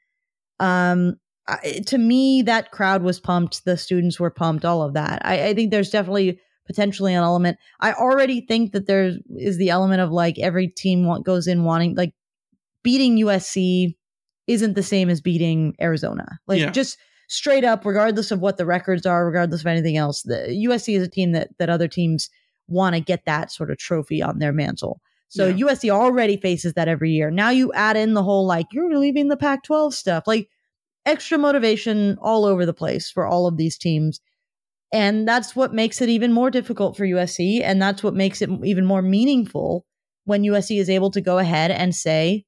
Um, I, to me, that crowd was pumped. The students were pumped. All of that. I, I think there's definitely potentially an element. I already think that there is the element of like every team want, goes in wanting like beating U S C isn't the same as beating Arizona. Like Yeah. just straight up, regardless of what the records are, regardless of anything else, the U S C is a team that that other teams want to get that sort of trophy on their mantle. So Yeah. U S C already faces that every year. Now you add in the whole like you're leaving the Pac twelve stuff, like extra motivation all over the place for all of these teams. And that's what makes it even more difficult for U S C. And that's what makes it even more meaningful when U S C is able to go ahead and say,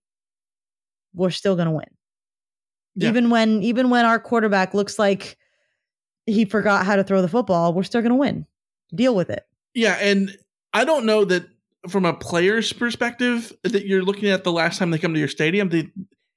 we're still going to win. Yeah. Even when, even when our quarterback looks like he forgot how to throw the football, we're still going to win. Deal with it. Yeah, and I don't know that from a player's perspective that you're looking at the last time they come to your stadium. They,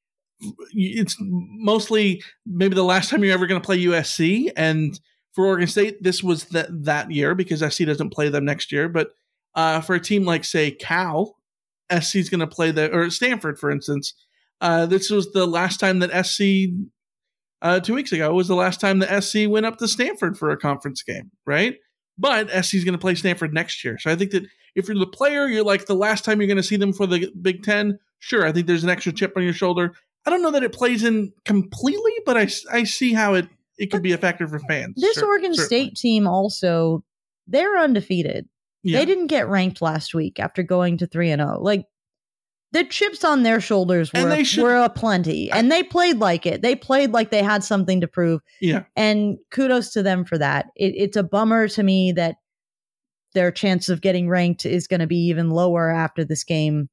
it's mostly maybe the last time you're ever going to play U S C, and for Oregon State, this was that that year because S C doesn't play them next year. But uh, for a team like say Cal, S C is going to play the or Stanford, for instance. Uh, this was the last time that S C uh, two weeks ago was the last time that S C went up to Stanford for a conference game, right? But S C is going to play Stanford next year. So I think that if you're the player, you're like the last time you're going to see them for the Big Ten. Sure, I think there's an extra chip on your shoulder. I don't know that it plays in completely, but I, I see how it, it could be a factor for fans. This Cer- Oregon certainly. State team also, they're undefeated. Yeah. They didn't get ranked last week after going to three and oh. Like the chips on their shoulders And were, they should- were aplenty, and they played like it. They played like they had something to prove. Yeah. And kudos to them for that. It, it's a bummer to me that their chance of getting ranked is going to be even lower after this game.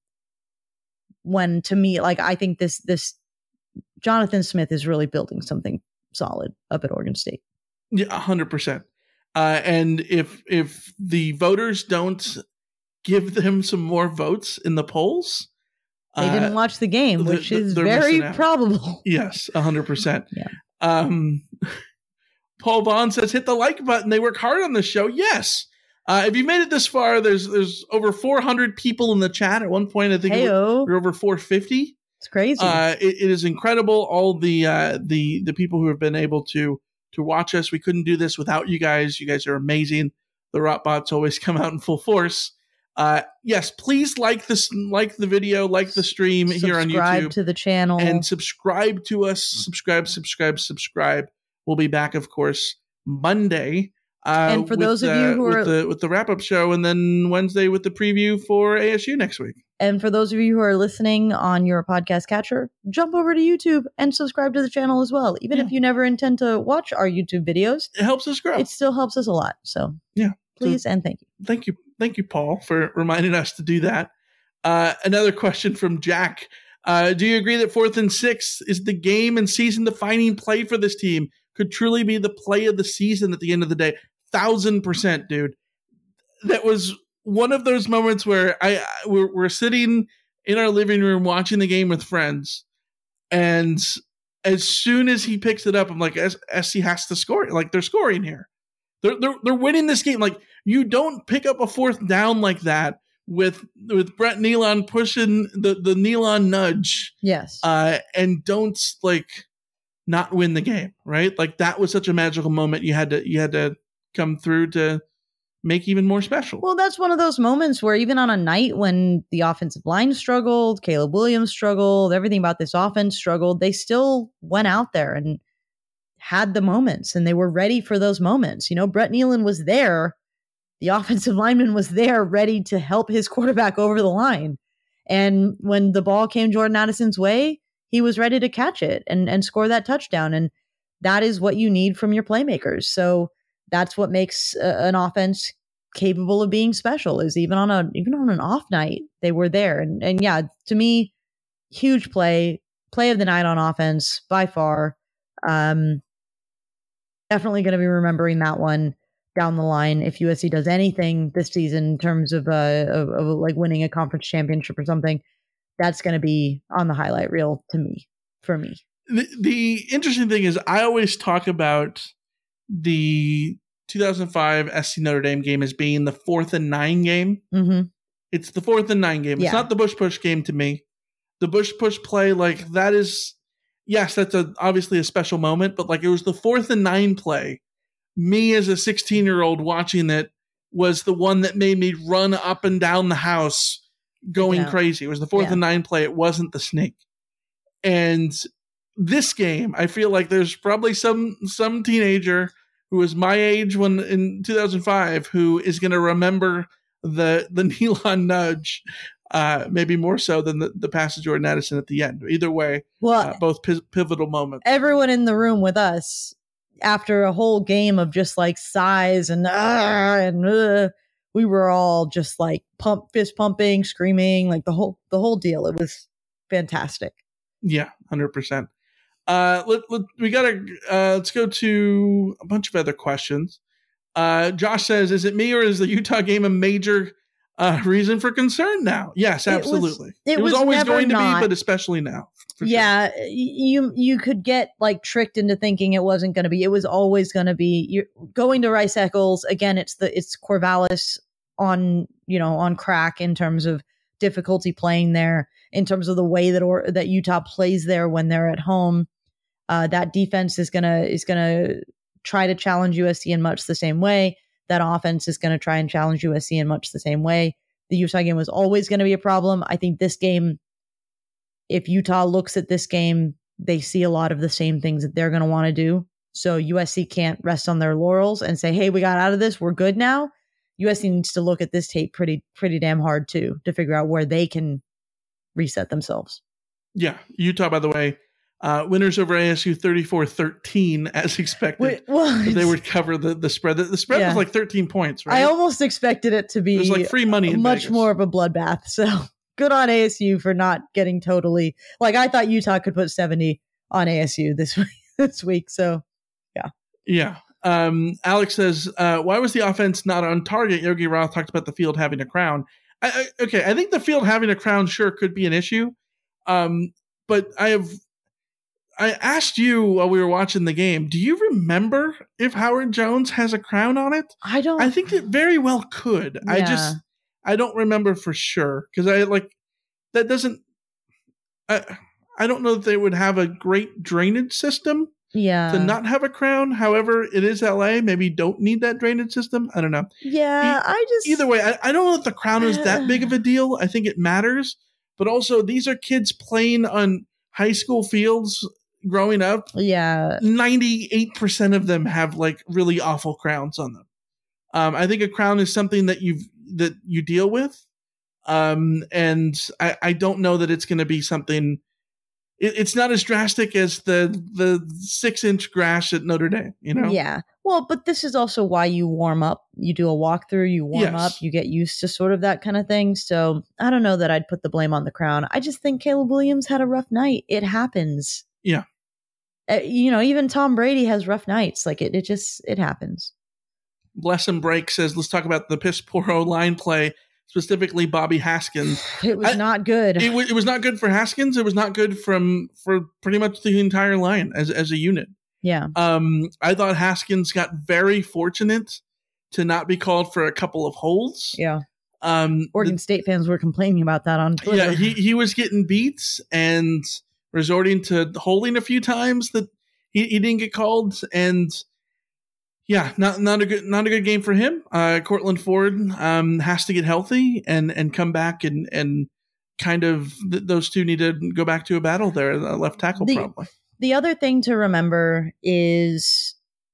When to me, like I think this this Jonathan Smith is really building something solid up at Oregon State. Yeah, a hundred percent. Uh, and if if the voters don't give them some more votes in the polls, They uh, didn't watch the game, the- which the- is they're very missing out. probable. Yes, a hundred percent. Yeah. Um, Paul Vaughn says, "Hit the like button. They work hard on this show." Yes. Uh, if you made it this far, there's there's over four hundred people in the chat. At one point, I think we Heyo. we're over four fifty. It's crazy. Uh, it, it is incredible. All the uh, the the people who have been able to to watch us. We couldn't do this without you guys. You guys are amazing. The Rotbots always come out in full force. Uh, yes, please like this, like the video, like the stream here on YouTube. Subscribe to the channel. And subscribe to us. Subscribe, subscribe, subscribe. We'll be back, of course, Monday. Uh, and for with, those of you who uh, are with the, with the wrap-up show, and then Wednesday with the preview for A S U next week. And for those of you who are listening on your podcast catcher, jump over to YouTube and subscribe to the channel as well. Even Yeah. if you never intend to watch our YouTube videos, It helps us grow. it still helps us a lot. So Yeah. please and thank you. Thank you. Thank you, Paul, for reminding us to do that. Uh, another question from Jack. Uh, do you agree that fourth and six is the game and season defining play for this team? Could truly be the play of the season at the end of the day. Thousand percent, dude. That was one of those moments where I, I we're, we're sitting in our living room watching the game with friends, and as soon as he picks it up, I'm like, S C has to score. Like, they're scoring here. They're, they're they're winning this game. Like, you don't pick up a fourth down like that with with Brett Nealon pushing the the Nealon nudge. Yes. Uh, and don't like not win the game, right? Like, that was such a magical moment. You had to you had to come through to make even more special. Well, that's one of those moments where even on a night when the offensive line struggled, Caleb Williams struggled, everything about this offense struggled, they still went out there and had the moments, and they were ready for those moments. You know, Brett Nealon was there. The offensive lineman was there ready to help his quarterback over the line. And when the ball came Jordan Addison's way, he was ready to catch it and, and score that touchdown. And that is what you need from your playmakers. So that's what makes uh, an offense capable of being special, is even on a even on an off night, they were there. And and yeah, to me, huge play, play of the night on offense by far. Um, definitely going to be remembering that one down the line if U S C does anything this season in terms of uh of, of like winning a conference championship or something. That's going to be on the highlight reel to me, for me. The, the interesting thing is, I always talk about the two thousand five S C Notre Dame game as being the fourth and nine game. Mm-hmm. It's the fourth and nine game. Yeah. It's not the Bush push game to me. The Bush push play, like, that is, yes, that's a, obviously a special moment, but like, it was the fourth and nine play. Me as a sixteen year old watching it was the one that made me run up and down the house going Yeah. crazy. It was the fourth Yeah. and nine play. It wasn't the snake. And this game, I feel like there's probably some some teenager who was my age when in two thousand five who is going to remember the the Nealon nudge, uh, maybe more so than the, the pass to Jordan Addison at the end. Either way, Well, uh, both p- pivotal moments. everyone in the room with us, after a whole game of just like sighs and ah and uh, we were all just like pump fist pumping, screaming, like the whole the whole deal. It was fantastic. Yeah, one hundred percent. Uh, let, let, we gotta, uh, let's go to a bunch of other questions. Uh, Josh says, is it me or is the Utah game a major uh, reason for concern now? Yes, It was- absolutely. it was, was always never going to not. be, but especially now. for sure. Yeah, y- you you could get like tricked into thinking it wasn't going to be. It was always going to be. You're going to Rice Eccles again. It's the it's Corvallis on you know on crack in terms of difficulty playing there, in terms of the way that or that Utah plays there when they're at home. Uh, that defense is gonna is gonna try to challenge U S C in much the same way. That offense is going to try and challenge U S C in much the same way. The Utah game was always going to be a problem. I think this game, if Utah looks at this game, they see a lot of the same things that they're going to want to do. So U S C can't rest on their laurels and say, hey, we got out of this, we're good now. U S C needs to look at this tape pretty, pretty damn hard too, to figure out where they can reset themselves. Yeah. Utah, by the way, uh, winners over A S U thirty-four thirteen as expected. Wait, well, they would cover the, the spread. The, the spread Yeah. was like thirteen points, right? I almost expected it to be It was like free money in much Vegas. more of a bloodbath. So good on A S U for not getting totally like I thought Utah could put seventy on A S U this week. This week, so yeah, Yeah. Um, Alex says, uh, why was the offense not on target? Yogi Roth talked about the field having a crown. I, I, okay, I think the field having a crown sure could be an issue. Um, but I have, I asked you while we were watching the game, do you remember if Howard Jones has a crown on it? I don't. I think it very well could. I Yeah. just, I don't remember for sure because I like that doesn't. I, I don't know that they would have a great drainage system Yeah. to not have a crown. However, it is L A. Maybe you don't need that drainage system. I don't know. Yeah, E- I just Either way, I, I don't know if the crown is that big of a deal. I think it matters. But also, these are kids playing on high school fields growing up. Yeah. ninety-eight percent of them have like really awful crowns on them. Um, I think a crown is something that you've that you deal with. Um, and I, I don't know that it's going to be something. It, it's not as drastic as the the six inch grass at Notre Dame, you know? Yeah. Well, but this is also why you warm up. You do a walkthrough, you warm Yes. up, you get used to sort of that kind of thing. So I don't know that I'd put the blame on the crown. I just think Caleb Williams had a rough night. It happens. Yeah. Uh, you know, even Tom Brady has rough nights. Like it, it just, it happens. Bless and Break says, let's talk about the piss poor O line play, specifically Bobby Haskins. It was I- not good. It, w- it was not good for Haskins. It was not good from for pretty much the entire line as as a unit. Yeah. Um, I thought Haskins got very fortunate to not be called for a couple of holds. Yeah. Um, Oregon State fans were complaining about that on Twitter. yeah, he he was getting beats and resorting to holding a few times that he, he didn't get called, and yeah, not not a good not a good game for him. Uh, Cortland Ford um, has to get healthy and and come back and and kind of th- those two need to go back to a battle there, uh, left tackle The- probably. The other thing to remember is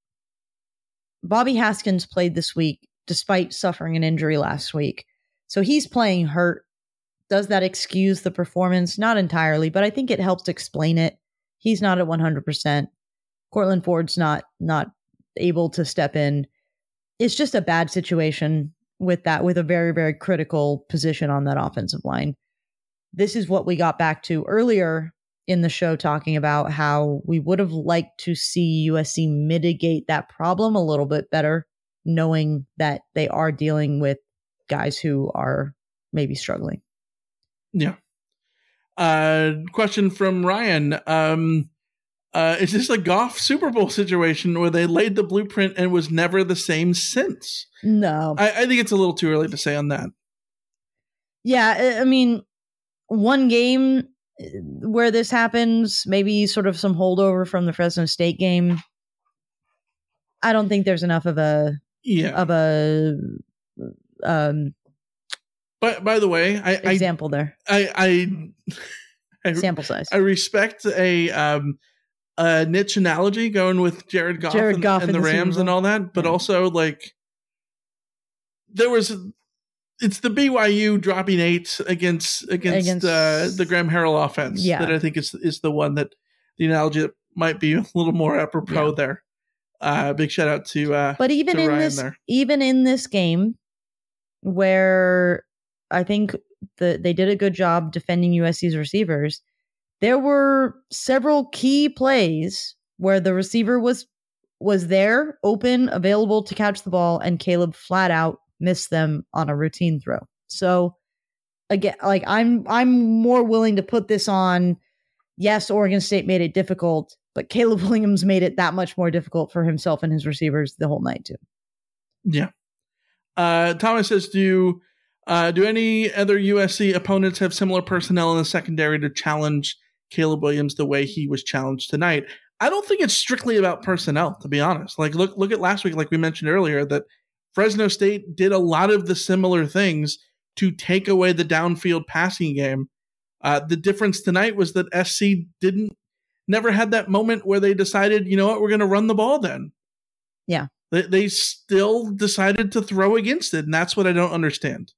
Bobby Haskins played this week despite suffering an injury last week. So he's playing hurt. Does that excuse the performance? Not entirely, but I think it helps explain it. He's not at one hundred percent. Cortland Ford's not not able to step in. It's just a bad situation with that, with a very, very critical position on that offensive line. This is what we got back to earlier in the show, talking about how we would have liked to see U S C mitigate that problem a little bit better, knowing that they are dealing with guys who are maybe struggling. Yeah. Uh, question from Ryan. Um, uh, is this a Goff Super Bowl situation where they laid the blueprint and was never the same since? No. I, I think it's a little too early to say on that. Yeah, I I mean, one game where this happens, maybe sort of some holdover from the Fresno State game. I don't think there's enough of a Yeah. of a um But by the way, I example there. I I, I Sample size. I respect a um a niche analogy going with Jared Goff, Jared and, Goff and in the the Super Rams and Bowl. all that, but also like there was it's the B Y U dropping eight against against, Against- uh, the Graham Harrell offense Yeah. that I think is is the one that the analogy that might be a little more apropos Yeah. there. Uh, big shout out to uh, But even to in Ryan this there. even in this game where I think the they did a good job defending U S C's receivers, there were several key plays where the receiver was was there, open, available to catch the ball, and Caleb flat out missed them on a routine throw. So again, like I'm I'm more willing to put this on, yes, Oregon State made it difficult, but Caleb Williams made it that much more difficult for himself and his receivers the whole night too. Yeah. Uh, Thomas says, do uh, do any other U S C opponents have similar personnel in the secondary to challenge Caleb Williams the way he was challenged tonight? I don't think it's strictly about personnel, to be honest. Like, look look at last week, like we mentioned earlier, that Fresno State did a lot of the similar things to take away the downfield passing game. Uh, the difference tonight was that S C didn't never had that moment where they decided, you know what, we're going to run the ball then. Yeah. They, they still decided to throw against it, and that's what I don't understand.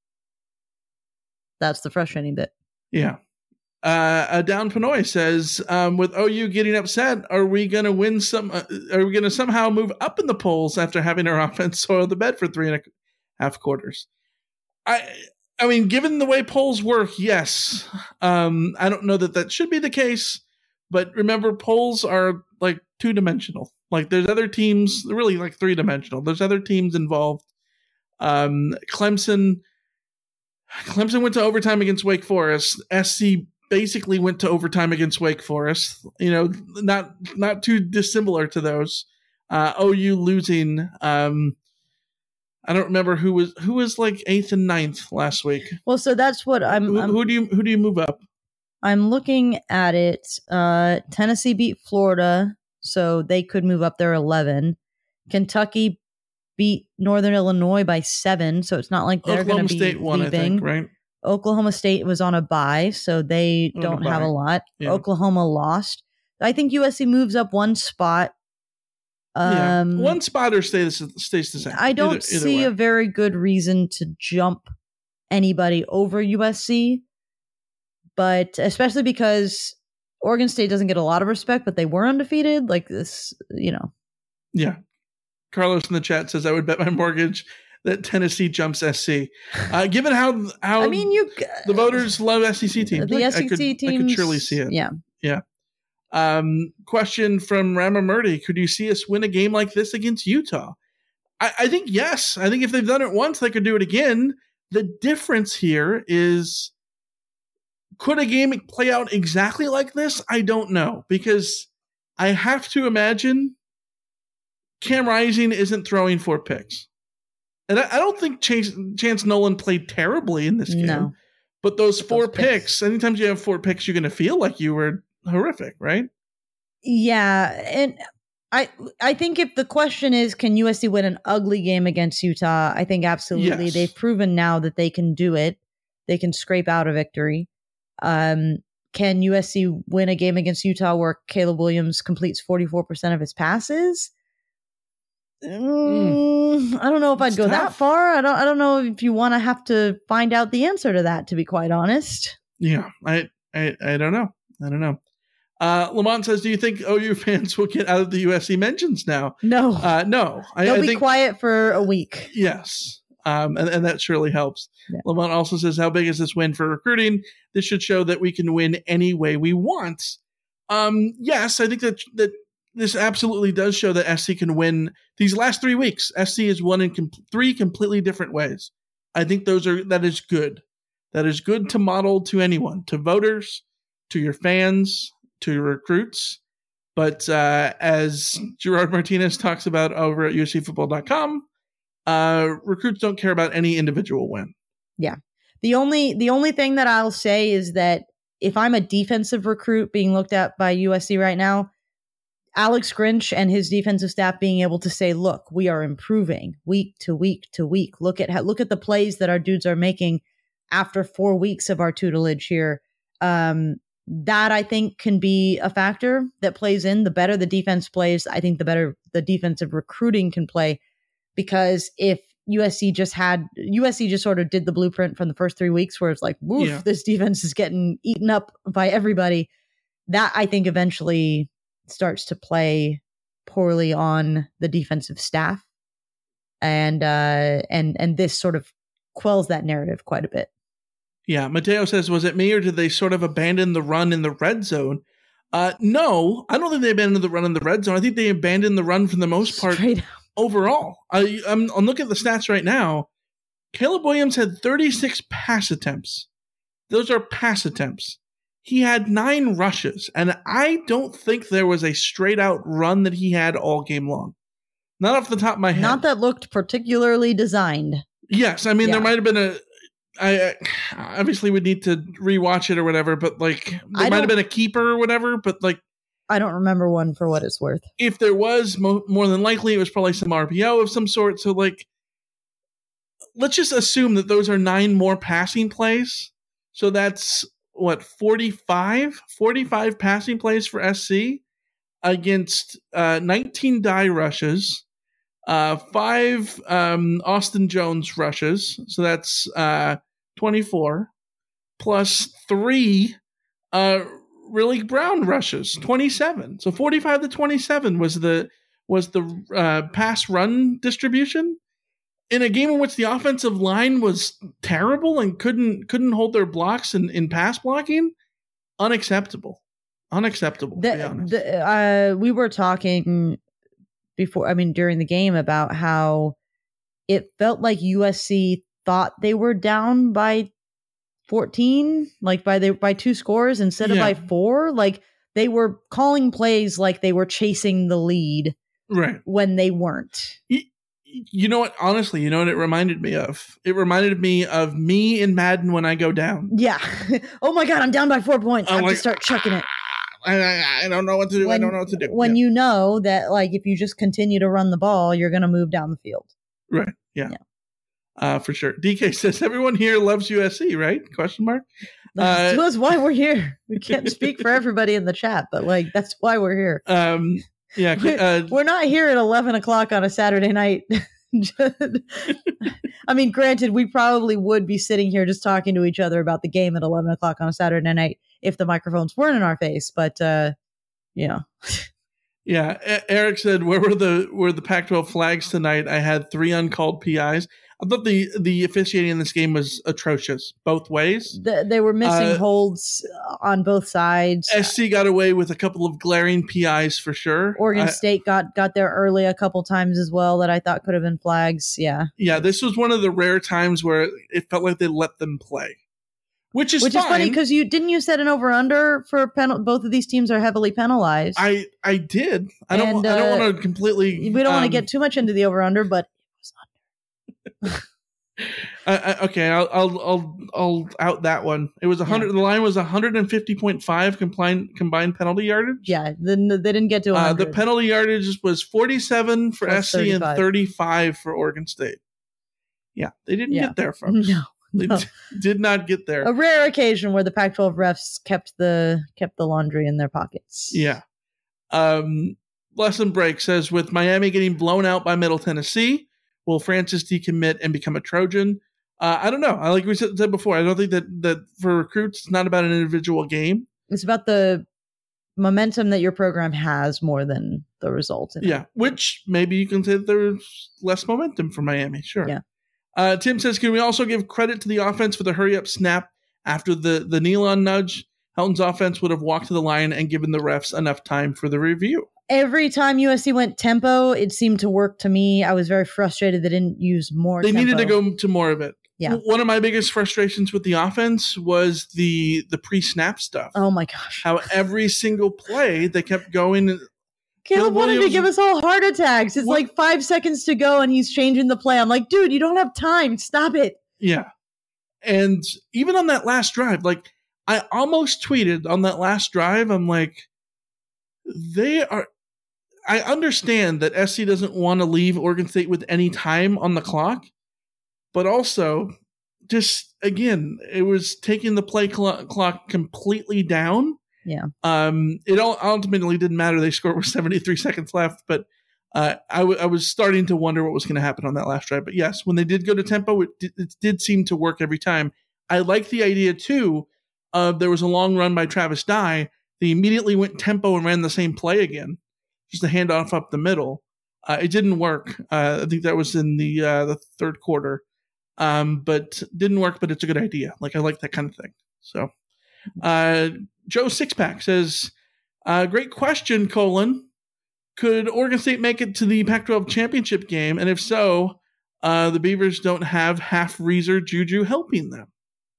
That's the frustrating bit. Yeah. Uh, uh, Down Pinoy says, um, with O U getting upset, are we going to win some? Uh, are we going to somehow move up in the polls after having our offense soil the bed for three and a half quarters? I, I mean, given the way polls work, yes. Um, I don't know that that should be the case, but remember, polls are like two dimensional. Like there's other teams, really like three dimensional. There's other teams involved. Um, Clemson, Clemson went to overtime against Wake Forest. S C basically went to overtime against Wake Forest. You know, not not too dissimilar to those. Uh, O U losing. Um, I don't remember who was who was like eighth and ninth last week. Well, so that's what I'm. Who, I'm who do you who do you move up? I'm looking at it. Uh, Tennessee beat Florida, so they could move up there eleven. Kentucky beat Northern Illinois by seven, so it's not like they're going to be State won, leaving. I think, right? Oklahoma State was on a bye, so they On a don't have bye. a lot. Yeah. Oklahoma lost. I think U S C moves up one spot. yeah. Um, One spotter stays stays the same. I don't Either- either see way. a very good reason to jump anybody over U S C, but especially because Oregon State doesn't get a lot of respect, but they were undefeated. Like this, you know. Yeah. Carlos in the chat says, I would bet my mortgage that Tennessee jumps S C. Uh, given how how I mean, you the voters love S E C teams, the I- S E C I could, teams. I could surely see it. Yeah. Yeah. Um, question from Ramamurti. Could you see us win a game like this against Utah? I, I think yes. I think if they've done it once, they could do it again. The difference here is, could a game play out exactly like this? I don't know, because I have to imagine Cam Rising isn't throwing four picks. And I, I don't think Chance, Chance Nolan played terribly in this game. No. But those But four those picks. picks, anytime you have four picks, you're going to feel like you were horrific, right? Yeah, and I I think if the question is, can U S C win an ugly game against Utah? I think absolutely. Yes. They've proven now that they can do it. They can scrape out a victory. Um, can U S C win a game against Utah where Caleb Williams completes forty-four percent of his passes? Mm, I don't know if I'd It's go that tough. far. I don't. I don't know if you want to have to find out the answer to that. To be quite honest, Yeah, I, I, I don't know. I don't know. Uh, Lamont says, do you think O U fans will get out of the U S C mentions now? no. Uh, no. I, They'll I be think, quiet for a week. yes. Um, and, and that surely helps. Yeah. Lamont also says, how big is this win for recruiting? This should show that we can win any way we want. Um, yes, I think that that this absolutely does show that S C can win these last three weeks. S C has won in com- three completely different ways. I think those are that is good. That is good to model to anyone, to voters, to your fans, to your recruits. But uh, as Gerard Martinez talks about over at U S C football dot com, uh, recruits don't care about any individual win. Yeah. The only the only thing that I'll say is that if I'm a defensive recruit being looked at by U S C right now, Alex Grinch and his defensive staff being able to say, look, we are improving week to week to week. Look at how, look at the plays that our dudes are making after four weeks of our tutelage here. Um, that I think can be a factor that plays in. The better the defense plays, I think the better the defensive recruiting can play. Because if U S C just had U S C just sort of did the blueprint from the first three weeks where it's like, woof, Yeah. this defense is getting eaten up by everybody. That I think eventually starts to play poorly on the defensive staff. And uh and and this sort of quells that narrative quite a bit. Yeah, Mateo says, was it me or did they sort of abandon the run in the red zone? Uh, no, I don't think they abandoned the run in the red zone. I think they abandoned the run for the most part Straight overall. I, I'm, I'm looking at the stats right now. Caleb Williams had thirty-six pass attempts. Those are pass attempts. He had nine rushes, and I don't think there was a straight out run that he had all game long. Not off the top of my head. Not that looked particularly designed. Yes, I mean Yeah. there might have been a. I I obviously would need to rewatch it or whatever, but like there I might have don't- been a keeper or whatever. But like I don't remember one for what it's worth. if there was, mo- more than likely it was probably some R P O of some sort. So like, let's just assume that those are nine more passing plays. So that's what forty-five, forty-five passing plays for S C against uh, nineteen die rushes. Uh, five um, Austin Jones rushes, so that's uh, twenty-four, plus three uh, Riley Brown rushes, twenty-seven. So forty-five to twenty-seven was the was the uh, pass run distribution in a game in which the offensive line was terrible and couldn't couldn't hold their blocks in, in pass blocking. Unacceptable, unacceptable. to be The, honest. the, uh, we were talking before, I mean, during the game about how it felt like U S C thought they were down by fourteen, like by the, by two scores instead of Yeah. by four. Like they were calling plays like they were chasing the lead Right. when they weren't. You know what? Honestly, you know what it reminded me of? It reminded me of me in Madden when I go down. Yeah. Oh my God, I'm down by four points. I I'm have like, to start chucking it. I, I, I don't know what to do. When, I don't know what to do. When yeah. you know that, like, if you just continue to run the ball, you're going to move down the field. Right. Yeah. yeah. Uh, for sure. D K says everyone here loves U S C, right? Question mark. Uh, that's why we're here. We can't speak for everybody in the chat, but like that's why we're here. Um. Yeah. Uh, we're not here at eleven o'clock on a Saturday night. I mean, granted, we probably would be sitting here just talking to each other about the game at eleven o'clock on a Saturday night if the microphones weren't in our face. But uh, you know. Yeah, e- Eric said, "Where were the were the Pac twelve flags tonight? I had three uncalled P Is. I thought the the officiating in this game was atrocious, both ways. The, they were missing Uh, holds on both sides. S C got away with a couple of glaring P Is for sure. Oregon I- State got got there early a couple times as well that I thought could have been flags. Yeah, Yeah, this was one of the rare times where it felt like they let them play, which is which fine. is funny because you didn't you set an over under for penal. Both of these teams are heavily penalized. I I did. I don't. And, I don't uh, want to completely. we don't want to um, get too much into the over under, but I, I, okay, I'll, I'll I'll I'll out that one. It was a hundred. The line was one hundred and fifty point five combined combined penalty yardage. yeah, then they didn't get to Uh, one the hundred. penalty yardage was forty-seven for Plus S C and thirty-five. thirty-five for Oregon State. Yeah, they didn't Yeah. get there, folks. No, They no. d- did not get there. A rare occasion where the Pac twelve refs kept the kept the laundry in their pockets. Yeah. Um, Lesson Break says, with Miami getting blown out by Middle Tennessee, will Francis decommit and become a Trojan? Uh, I don't know. I like we said, said before. I don't think that that for recruits, it's not about an individual game. It's about the momentum that your program has more than the result. in it. Yeah, which maybe you can say that there's less momentum for Miami. Sure. Yeah. Uh, Tim says, can we also give credit to the offense for the hurry up snap after the the Nealon nudge? Helton's offense would have walked to the line and given the refs enough time for the review. Every time U S C went tempo, it seemed to work to me. I was very frustrated they didn't use more. They tempo. needed to go to more of it. Yeah. W- One of my biggest frustrations with the offense was the the pre-snap stuff. Oh my gosh. How every single play they kept going. Caleb Caleb wanted to Williams- give us all heart attacks. It's What- like five seconds to go and he's changing the play. I'm like, dude, you don't have time. Stop it. Yeah. And even on that last drive, like I almost tweeted on that last drive, I'm like, they are. I understand that S C doesn't want to leave Oregon State with any time on the clock, but also just again, it was taking the play cl- clock completely down. Yeah. Um, it all ultimately didn't matter. They scored with seventy-three seconds left, but uh, I, w- I was starting to wonder what was going to happen on that last drive. But yes, when they did go to tempo, it did, it did seem to work every time. I like the idea too. Uh, there was a long run by Travis Dye. They immediately went tempo and ran the same play again, just a handoff up the middle. Uh, it didn't work. Uh, I think that was in the uh, the third quarter, um, but didn't work. But it's a good idea. Like I like that kind of thing. So, uh, Joe Sixpack says, uh, "Great question, colon. Could Oregon State make it to the Pac twelve championship game? And if so, uh, the Beavers don't have half Reeser Juju helping them."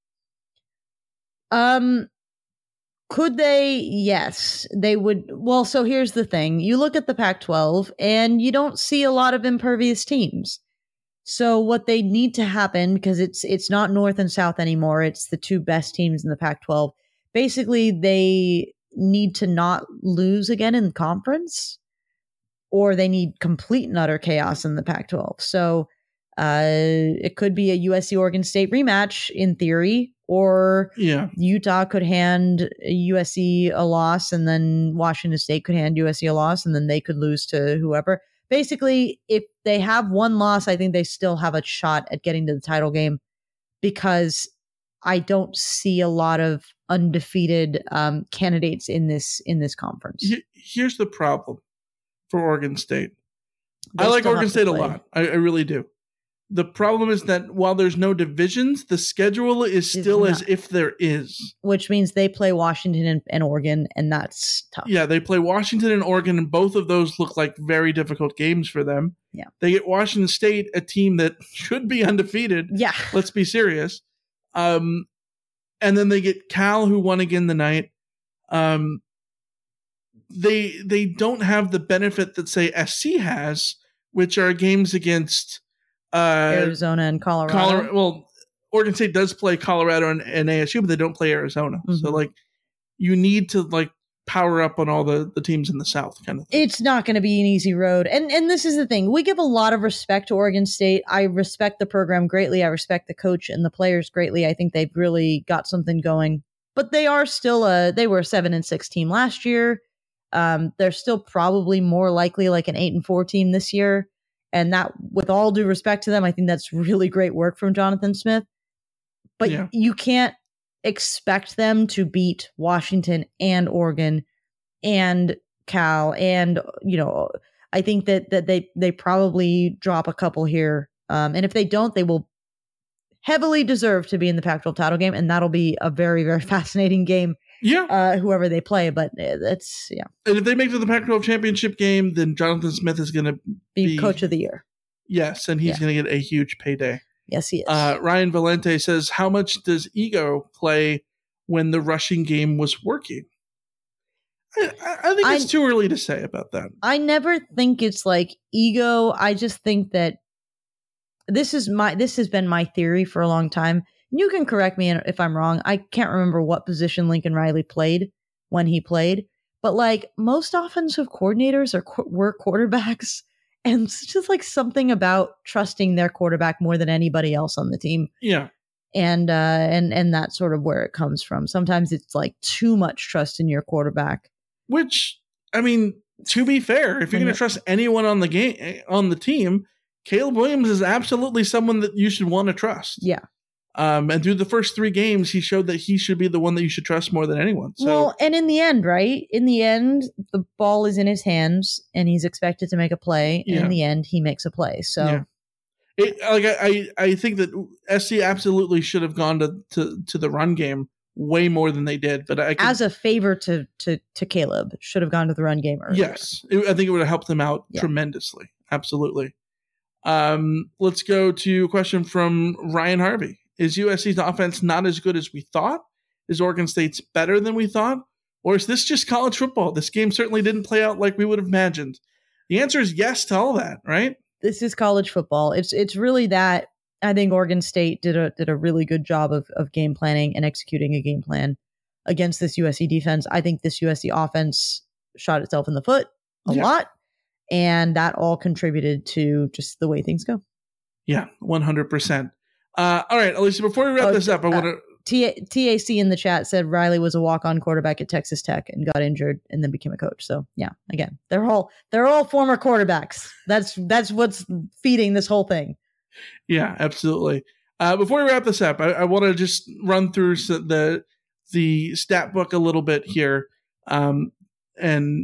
Um, could they? Yes, they would. Well, so here's the thing. You look at the Pac twelve and you don't see a lot of impervious teams. So what they need to happen, because it's it's not North and South anymore, it's the two best teams in the Pac twelve. Basically, they need to not lose again in conference, or they need complete and utter chaos in the Pac twelve. So uh, it could be a U S C Oregon State rematch in theory, or Yeah. Utah could hand U S C a loss, and then Washington State could hand U S C a loss, and then they could lose to whoever. Basically, if they have one loss, I think they still have a shot at getting to the title game, because I don't see a lot of undefeated um, candidates in this in this conference. He- Here's the problem for Oregon State. They I like still Oregon have to State a play. lot. I, I really do. The problem is that while there's no divisions, the schedule is Is still as not. if there is. Which means they play Washington and, and Oregon, and that's tough. Yeah, they play Washington and Oregon, and both of those look like very difficult games for them. Yeah. They get Washington State, a team that should be undefeated. Yeah. Let's be serious. Um, and then they get Cal, who won again tonight. Um, they they don't have the benefit that say S C has, which are games against uh, Arizona and Colorado. Colorado. Well, Oregon State does play Colorado and, and A S U, but they don't play Arizona. Mhm. So like, you need to like power up on all the, the teams in the South kind of thing. It's not going to be an easy road. And and this is the thing. We give a lot of respect to Oregon State. I respect the program greatly. I respect the coach and the players greatly. I think they've really got something going. But they are still a they were a seven and six team last year. Um, they're still probably more likely like an eight and four team this year. And that, with all due respect to them, I think that's really great work from Jonathan Smith. But Yeah. you can't expect them to beat Washington and Oregon and Cal. And, you know, I think that, that they, they probably drop a couple here. Um, and if they don't, they will heavily deserve to be in the Pac twelve title game. And that'll be a very, very fascinating game. Yeah. Uh, whoever they play, but it's, yeah. And if they make it to the Pac twelve championship game, then Jonathan Smith is going to Be, be coach of the year. Yes, and he's Yeah. going to get a huge payday. Yes, he is. Uh, Ryan Valente says, how much does ego play when the rushing game was working? I, I I think it's I- too early to say about that. I never think it's like ego. I just think that this is my this has been my theory for a long time. You can correct me if I'm wrong. I can't remember what position Lincoln Riley played when he played, but like most offensive coordinators are were quarterbacks, and it's just like something about trusting their quarterback more than anybody else on the team. Yeah. And uh and and that's sort of where it comes from. Sometimes it's like too much trust in your quarterback. Which, I mean, to be fair, if you're When going you- to trust anyone on the game on the team, Caleb Williams is absolutely someone that you should want to trust. Yeah. Um, and through the first three games, he showed that he should be the one that you should trust more than anyone. So, Well, and in the end, right? In the end, the ball is in his hands and he's expected to make a play. And Yeah. in the end, he makes a play. So yeah. It, like I, I I think that S C absolutely should have gone to, to, to the run game way more than they did. But I could, as a favor to to to Caleb, should have gone to the run game earlier. yes, it, I think it would have helped them out Yeah. tremendously. Absolutely. Um, let's go to a question from Ryan Harvey. Is U S C's offense not as good as we thought? Is Oregon State's better than we thought? Or is this just college football? This game certainly didn't play out like we would have imagined. The answer is yes to all that, right? This is college football. It's it's really that. I think Oregon State did a did a really good job of of game planning and executing a game plan against this U S C defense. I think this U S C offense shot itself in the foot a Yeah. lot, and that all contributed to just the way things go. Yeah, one hundred percent. Uh, all right, Alicia, before we wrap Oh, this up, I uh, want to... T- TAC in the chat said Riley was a walk-on quarterback at Texas Tech and got injured and then became a coach. So yeah, again, they're all they're all former quarterbacks. That's that's what's feeding this whole thing. Yeah, absolutely. Uh, before we wrap this up, I, I want to just run through s- the the stat book a little bit here, um, and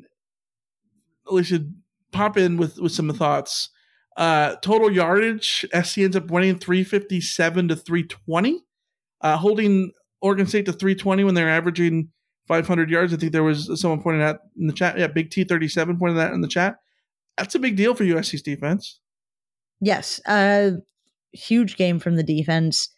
Alicia, pop in with with some thoughts. Uh, total yardage, S C ends up winning three fifty-seven to three twenty, uh, holding Oregon State to three twenty when they're averaging five hundred yards. I think there was someone pointing out in the chat. Yeah, Big T thirty-seven pointed that in the chat. That's a big deal for U S C's defense. Yes, uh, huge game from the defense.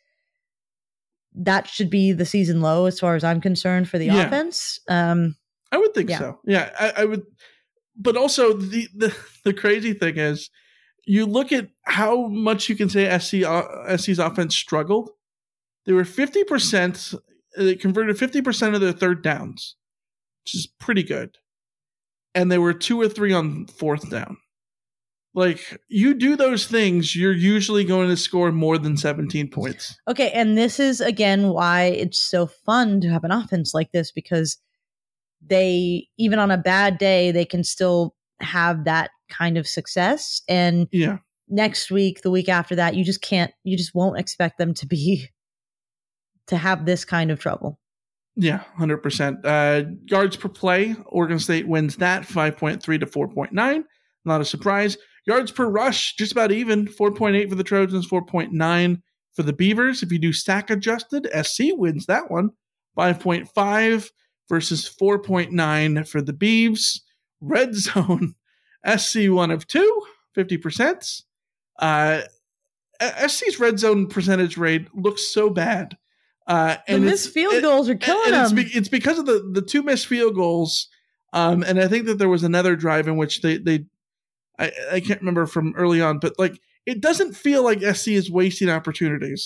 That should be the season low as far as I'm concerned for the Yeah. offense. Um, I would think Yeah. so. Yeah, I, I would. But also, the, the the crazy thing is, you look at how much you can say S C uh, S C's offense struggled. They were fifty percent. They converted fifty percent of their third downs, which is pretty good. And they were two or three on fourth down. Like, you do those things, you're usually going to score more than seventeen points. Okay, and this is again why it's so fun to have an offense like this, because they, even on a bad day, they can still have that kind of success. And Yeah. next week, the week after that, you just can't, you just won't expect them to be, to have this kind of trouble. Yeah, one hundred percent. Uh, yards per play, Oregon State wins that five point three to four point nine. Not a surprise. Yards per rush, just about even. four point eight for the Trojans, four point nine for the Beavers. If you do stack adjusted, S C wins that one. five point five versus four point nine for the Beavs. Red zone, S C one of two, fifty percent. Uh, S C's red zone percentage rate looks so bad. Uh, The and missed it's- field it- goals are killing and it's, them. be, it's because of the, the two missed field goals. Um, and I think that there was another drive in which they, they I, I can't remember from early on, but like, it doesn't feel like S C is wasting opportunities.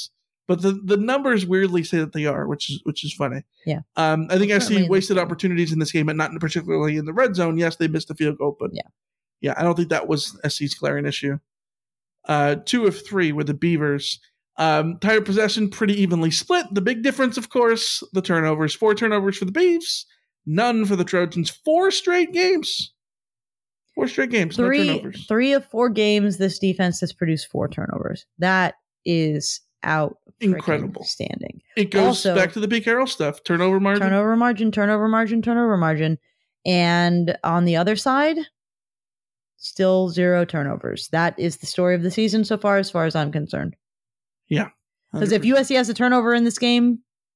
but the, the numbers weirdly say that they are, which is which is funny. Yeah. Um, I think Well, S C certainly in wasted this game. opportunities in this game, but not particularly in the red zone. Yes, they missed a field goal, but Yeah. yeah, I don't think that was S C's glaring issue. Uh, two of three were the Beavers. Um, time of possession pretty evenly split. The big difference, of course, the turnovers. Four turnovers for the Beavs, none for the Trojans. Four straight games. Four straight games, Three, no turnovers. three of four games, this defense has produced four turnovers. That is out. Incredible. Standing. It goes Also, back to the Pete Carroll stuff. Turnover margin. Turnover margin, turnover margin, turnover margin. And on the other side, still zero turnovers. That is the story of the season so far, as far as I'm concerned. Yeah. Because if U S C has a turnover in this game,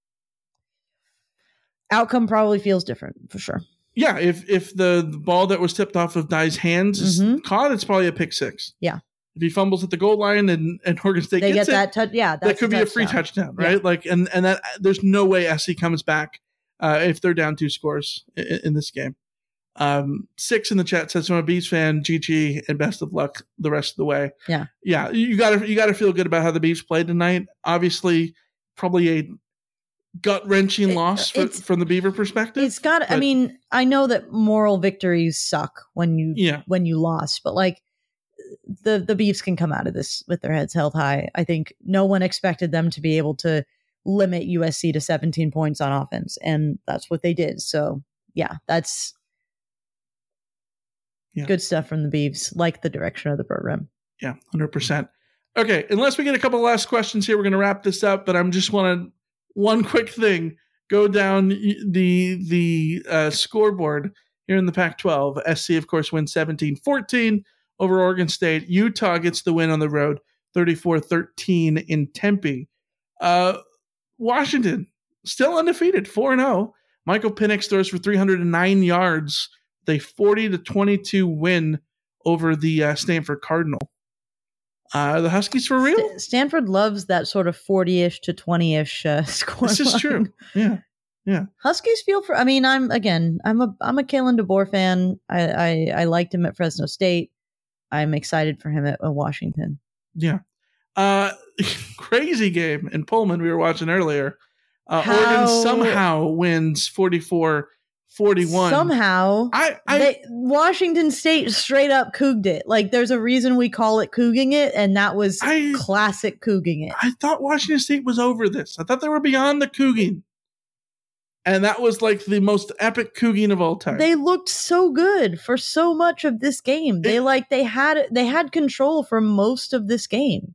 outcome probably feels different for sure. Yeah, if if the, the ball that was tipped off of Dye's hands is Mhm. caught, it's probably a pick six. Yeah. If he fumbles at the goal line and, and Oregon State They gets get it, that touch. Yeah, that that's could a be a free touchdown, Yeah. right? Like, and and that there's no way S C comes back uh, if they're down two scores in, in this game. Um, six in the chat says, "I'm a Bees fan, G G, and best of luck the rest of the way." Yeah, yeah, you gotta you gotta feel good about how the Bees played tonight. Obviously, probably a gut wrenching loss for, from the Beaver perspective. It's got. I but- mean, I know that moral victories suck when you Yeah. when you lost, but like the the Beavs can come out of this with their heads held high. I think no one expected them to be able to limit U S C to seventeen points on offense, and that's what they did. So yeah, that's Yeah. good stuff from the Beavs. Like the direction of the program. Yeah, one hundred percent. Okay, unless we get a couple last questions here, we're going to wrap this up. But I'm just want to one quick thing: go down the the uh, scoreboard here in the Pac twelve. S C, of course, wins seventeen fourteen over Oregon State. Utah gets the win on the road, thirty-four thirteen in Tempe. Uh, Washington still undefeated, four and zero. Michael Penix throws for three hundred nine yards. They forty to twenty-two win over the uh, Stanford Cardinal. Uh, the Huskies for real? St- Stanford loves that sort of forty-ish to twenty-ish uh, score. This is line. true. Yeah, yeah. Huskies feel for. I mean, I'm again. I'm a I'm a Kalen DeBoer fan. I I, I liked him at Fresno State. I'm excited for him at, at Washington. Yeah. Uh, crazy game in Pullman we were watching earlier. Uh, How- Oregon somehow wins forty-four forty-one. Somehow, I, I they, Washington State straight up couged it. Like there's a reason we call it couging it, and that was I- classic couging it. I thought Washington State was over this. I thought they were beyond the couging. And that was like the most epic couging of all time. They looked so good for so much of this game. They like they had they had control for most of this game.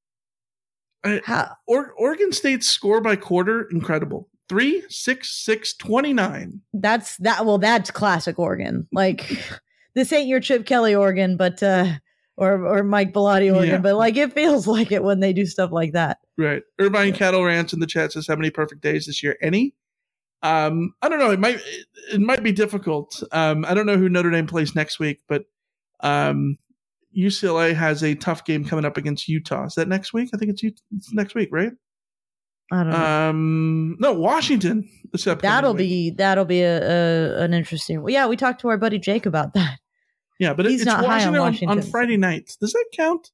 I- How- or, Oregon State's score by quarter, incredible. Three, six, six, twenty-nine. That's that. Well, that's classic Oregon. Like this ain't your Chip Kelly Oregon, but uh, or or Mike Bellotti Oregon, Yeah. but like it feels like it when they do stuff like that. Right. Irvine Cattle Ranch in the chat says, how many perfect days this year? Any? Um, I don't know. It might it, it might be difficult. Um, I don't know who Notre Dame plays next week, but um, U C L A has a tough game coming up against Utah. Is that next week? I think it's, U- it's next week, right? I don't know. Um, no, Washington. This upcoming that'll week. be that'll be a, a an interesting. Well, yeah, we talked to our buddy Jake about that. Yeah, but He's it's not high on Washington on, on Washington. Friday nights. Does that count?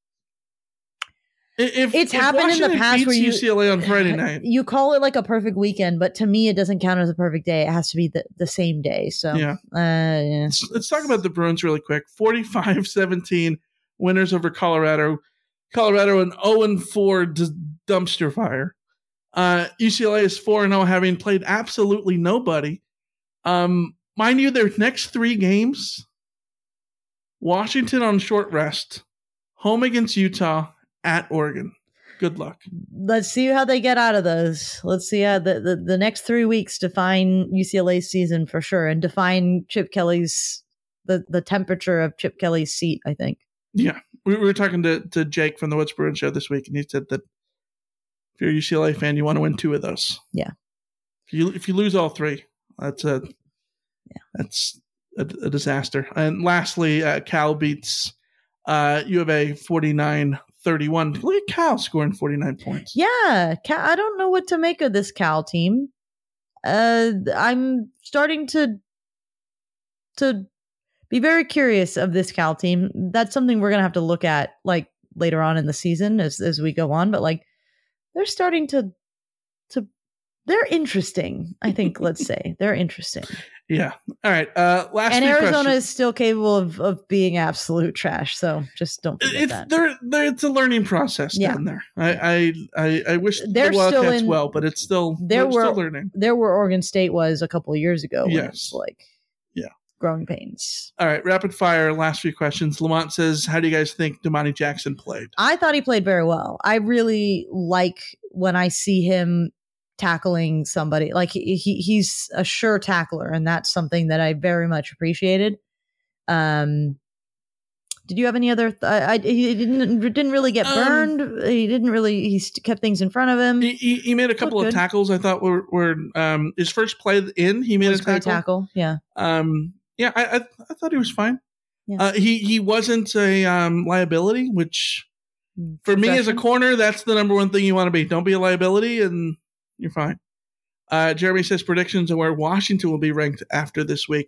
I- If, It's if happened in the Washington past beats where you- U C L A on Friday night. You call it like a perfect weekend, but to me, it doesn't count as a perfect day. It has to be the, the same day. So Yeah. uh, yeah. Let's, let's talk about the Bruins really quick. forty-five seventeen winners over Colorado. Colorado an oh and four d- dumpster fire. Uh, U C L A is four and oh, having played absolutely nobody. Um, mind you, their next three games: Washington on short rest, home against Utah, at Oregon. Good luck. Let's see how they get out of those. Let's see how the, the, the next three weeks define U C L A's season for sure, and define Chip Kelly's the the temperature of Chip Kelly's seat. I think. Yeah, we, we were talking to, to Jake from the What's Bruin show this week, and he said that if you're a U C L A fan, you want to win two of those. Yeah. If you if you lose all three, that's a yeah. that's a, a disaster. And lastly, uh, Cal beats uh, U of A forty-nine thirty-one. Look at Cal scoring forty-nine points. Yeah, Cal, I don't know what to make of this Cal team. Uh, I'm starting to to be very curious of this Cal team. That's something we're gonna have to look at like later on in the season as as we go on. But like they're starting to to they're interesting. I think let's say they're interesting. Yeah. All right. Uh, last and three Arizona questions. is still capable of, of being absolute trash. So just don't forget It's that. they're, they're, it's a learning process Yeah. down there. I I, I, I wish They're the Wildcats still in- well, but it's still There they're were still learning. there where Oregon State was a couple of years ago. When Yes. it's like Yeah. growing pains. All right. Rapid fire. Last few questions. Lamont says, "How do you guys think Damani Jackson played?" I thought he played very well. I really like when I see him tackling somebody. Like he, he he's a sure tackler, and that's something that I very much appreciated. Um, did you have any other? Th- I, I he didn't didn't really get Um, burned. He didn't really. He st- kept things in front of him. He, he, he made a couple of good. tackles. I thought were were um, his first play in. He made It was a a great tackle. tackle. Yeah. Um, yeah, I, I I thought he was fine. Yeah. Uh, he he wasn't a um, liability, which for me as a Freshman? corner, that's the number one thing you want to be. Don't be a liability, and you're fine. Uh, Jeremy says predictions on where Washington will be ranked after this week.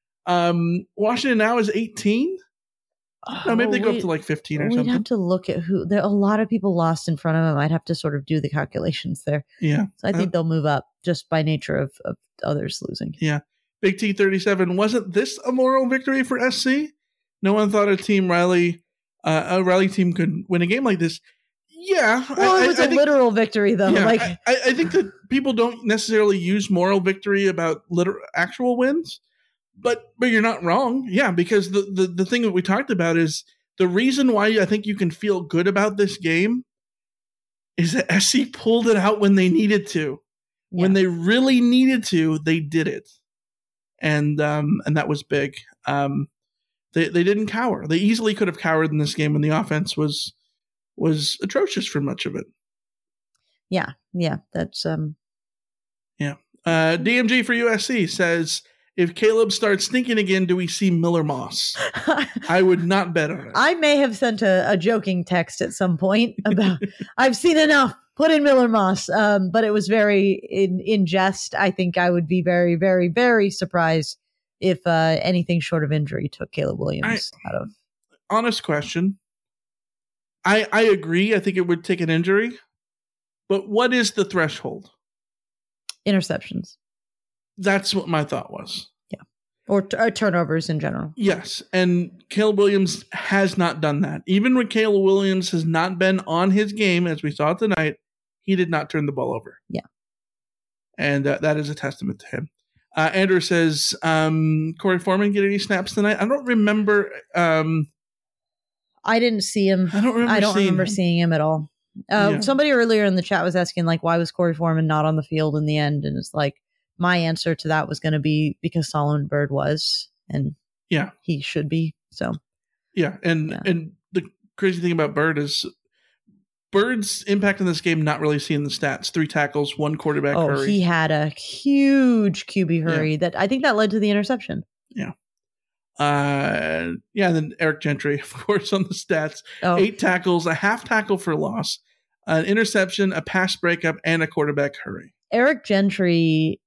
Um, Washington now is eighteen. No, maybe Oh, they go up we- to like fifteen or We'd something. have to look at who. There are a lot of people lost in front of him. I'd have to sort of do the calculations there. Yeah. So I think Uh, they'll move up just by nature of, of others losing. Yeah. Big T thirty-seven. Wasn't this a moral victory for S C? No one thought a team Riley, uh, a Riley team could win a game like this. Yeah. Well, I, it was I, a I think, literal victory, though. yeah, like I, I I think that people don't necessarily use moral victory about literal actual wins, but but you're not wrong. Yeah, because the, the, the thing that we talked about is the reason why I think you can feel good about this game is that S C pulled it out when they needed to. When they really needed to, they did it. And um, and that was big. Um, they they didn't cower. They easily could have cowered in this game when the offense was was atrocious for much of it. yeah, yeah, that's um. Yeah. Uh, D M G for U S C says, if Caleb starts stinking again, do we see Miller Moss? I would not bet on it. I may have sent a, a joking text at some point about I've seen enough. Put in Miller Moss, um, but it was very in in jest. I think I would be very, very, very surprised if uh, anything short of injury took Caleb Williams out of. Honest question. I I agree. I think it would take an injury. But what is the threshold? Interceptions. That's what my thought was. Yeah. Or, t- or turnovers in general. Yes. And Caleb Williams has not done that. Even when Caleb Williams has not been on his game, as we saw tonight, he did not turn the ball over. Yeah. And uh, that is a testament to him. Uh, Andrew says, um, Corey Foreman get any snaps tonight? I don't remember. Um, I didn't see him. I don't remember I don't seeing remember him. seeing him at all. Uh, Yeah. Somebody earlier in the chat was asking, like, why was Corey Foreman not on the field in the end? And it's like, my answer to that was going to be because Solomon Bird was, and Yeah. he should be. So, Yeah. And, Yeah. and the crazy thing about Bird is Bird's impact in this game, not really seeing the stats. Three tackles, one quarterback oh, hurry. he had a huge Q B hurry that I think that led to the interception. Yeah. Uh, yeah, and then Eric Gentry, of course, on the stats. Oh. Eight tackles, a half tackle for loss, an interception, a pass breakup, and a quarterback hurry. Eric Gentry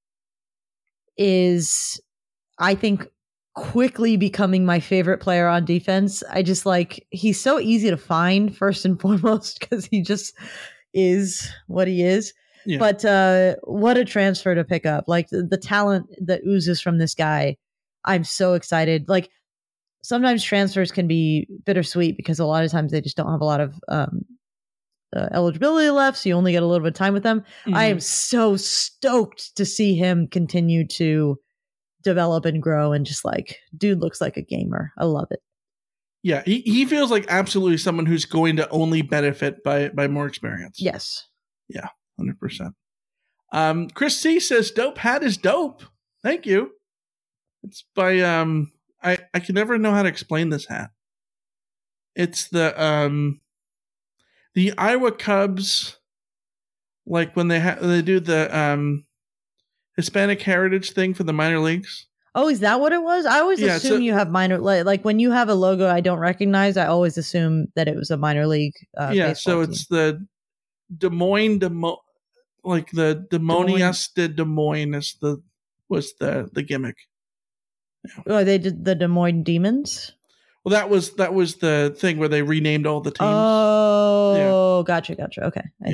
is, I think, quickly becoming my favorite player on defense. I just like, he's so easy to find, first and foremost, because he just is what he is. Yeah. But uh, what a transfer to pick up. Like the, the talent that oozes from this guy, I'm so excited. Like sometimes transfers can be bittersweet because a lot of times they just don't have a lot of um, uh, eligibility left. So you only get a little bit of time with them. Mm-hmm. I am so stoked to see him continue to develop and grow, and just like, dude looks like a gamer. I love it. Yeah, he, he feels like absolutely someone who's going to only benefit by by more experience. Yes. Yeah, one hundred percent. Um, Chris C says, dope hat is dope. Thank you. It's by, um, I, I can never know how to explain this hat. It's the, um, the Iowa Cubs, like when they ha- they do the um, Hispanic heritage thing for the minor leagues. Oh, is that what it was? I always Yeah, assume so- you have minor, like, like when you have a logo I don't recognize, I always assume that it was a minor league. Uh, yeah, baseball so team. it's the Des Moines, Des Moines, like the Demonias de Des Moines is the was the the gimmick. Oh, they did the Des Moines Demons. Well, that was that was the thing where they renamed all the teams. Oh, gotcha, gotcha. Okay, I Yeah. see.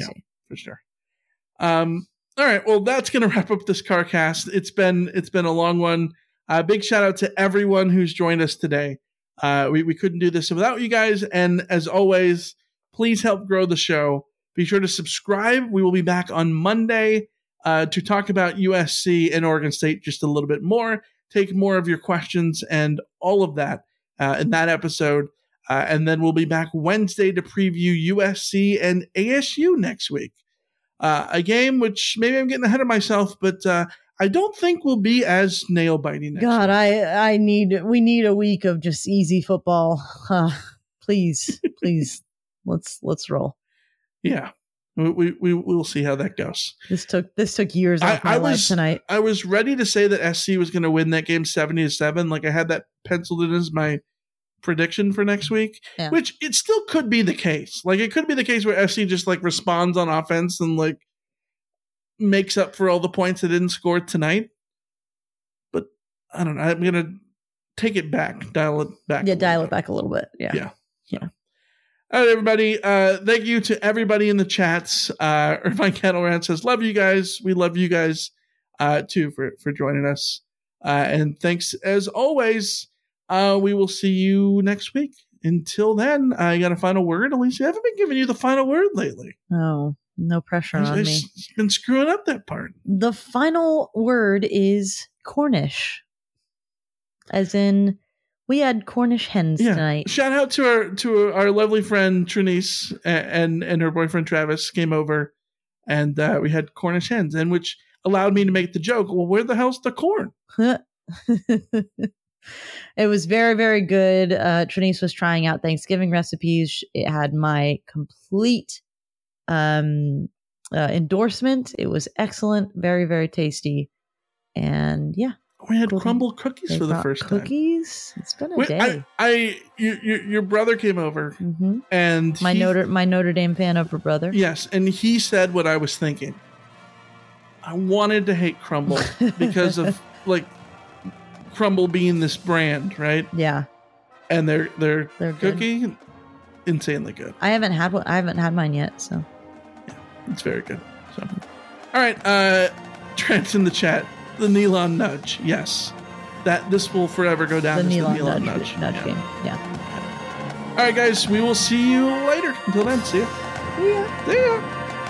for sure. Um, all right, well, that's going to wrap up this CarCast. It's been it's been a long one. Uh, big shout out to everyone who's joined us today. Uh, we we couldn't do this without you guys, and as always, please help grow the show. Be sure to subscribe. We will be back on Monday uh, to talk about U S C and Oregon State just a little bit more. Take more of your questions and all of that uh, in that episode. Uh, and then we'll be back Wednesday to preview U S C and A S U next week. Uh, a game which maybe I'm getting ahead of myself, but uh, I don't think will be as nail biting. God, week. I I need we need a week of just easy football. Uh, please, please, let's let's roll. Yeah, we we we will see how that goes. This took this took years off I, my I was, life tonight. I was ready to say that S C was going to win that game seventy to seven. Like I had that penciled in as my prediction for next week, yeah. Which it still could be the case. Like it could be the case where F C just like responds on offense and like makes up for all the points they didn't score tonight. But I don't know. I'm gonna take it back, dial it back. Yeah, dial it back a little bit. Yeah, yeah, yeah. All right, everybody. Uh, thank you to everybody in the chats. Uh, Irvine Cattle Ranch says, "Love you guys. We love you guys uh, too for for joining us." Uh, and thanks as always. Uh, we will see you next week. Until then, I got a final word. Alicia, I haven't been giving you the final word lately. Oh, no pressure on I've me. Been screwing up that part. The final word is Cornish. As in, we had Cornish hens yeah. tonight. Shout out to our to our lovely friend Trinice and and, and her boyfriend Travis came over, and uh, we had Cornish hens, and which allowed me to make the joke. Well, where the hell's the corn? It was very, very good. Uh, Trinice was trying out Thanksgiving recipes. It had my complete um, uh, endorsement. It was excellent, very, very tasty, and yeah. We had crumble cookies for the first time. Cookies. It's been a Wait, day. I, I you, you, your brother came over, mm-hmm. and my he, Notre my Notre Dame fan of her brother. Yes, and he said what I was thinking. I wanted to hate crumble because of like crumble being this brand, right? Yeah, and their their They're cookie, good. insanely good. I haven't had one. I haven't had mine yet, so yeah, it's very good. So, all right, uh, Trent's in the chat. The Nealon nudge, yes. That this will forever go down the as Nealon the Nealon nudge, nudge, nudge yeah. game. Yeah. All right, guys, we will see you later. Until then, see ya. See ya. See ya.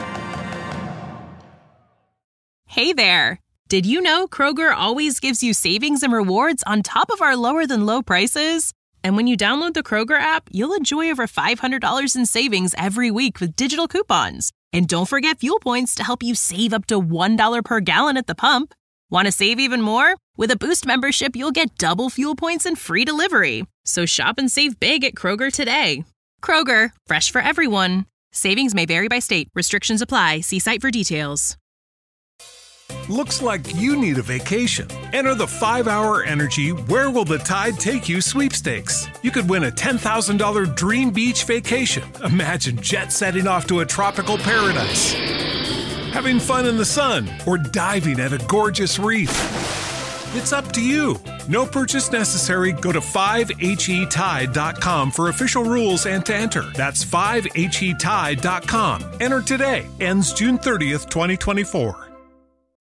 Hey there. Did you know Kroger always gives you savings and rewards on top of our lower than low prices? And when you download the Kroger app, you'll enjoy over five hundred dollars in savings every week with digital coupons. And don't forget fuel points to help you save up to one dollar per gallon at the pump. Want to save even more? With a Boost membership, you'll get double fuel points and free delivery. So shop and save big at Kroger today. Kroger, fresh for everyone. Savings may vary by state. Restrictions apply. See site for details. Looks like you need a vacation. Enter the five hour Energy Where Will the Tide Take You sweepstakes. You could win a ten thousand dollars dream beach vacation. Imagine jet setting off to a tropical paradise, having fun in the sun, or diving at a gorgeous reef. It's up to you. No purchase necessary. Go to five H E tide dot com for official rules and to enter. That's five H E tide dot com. Enter today. Ends June thirtieth, twenty twenty-four.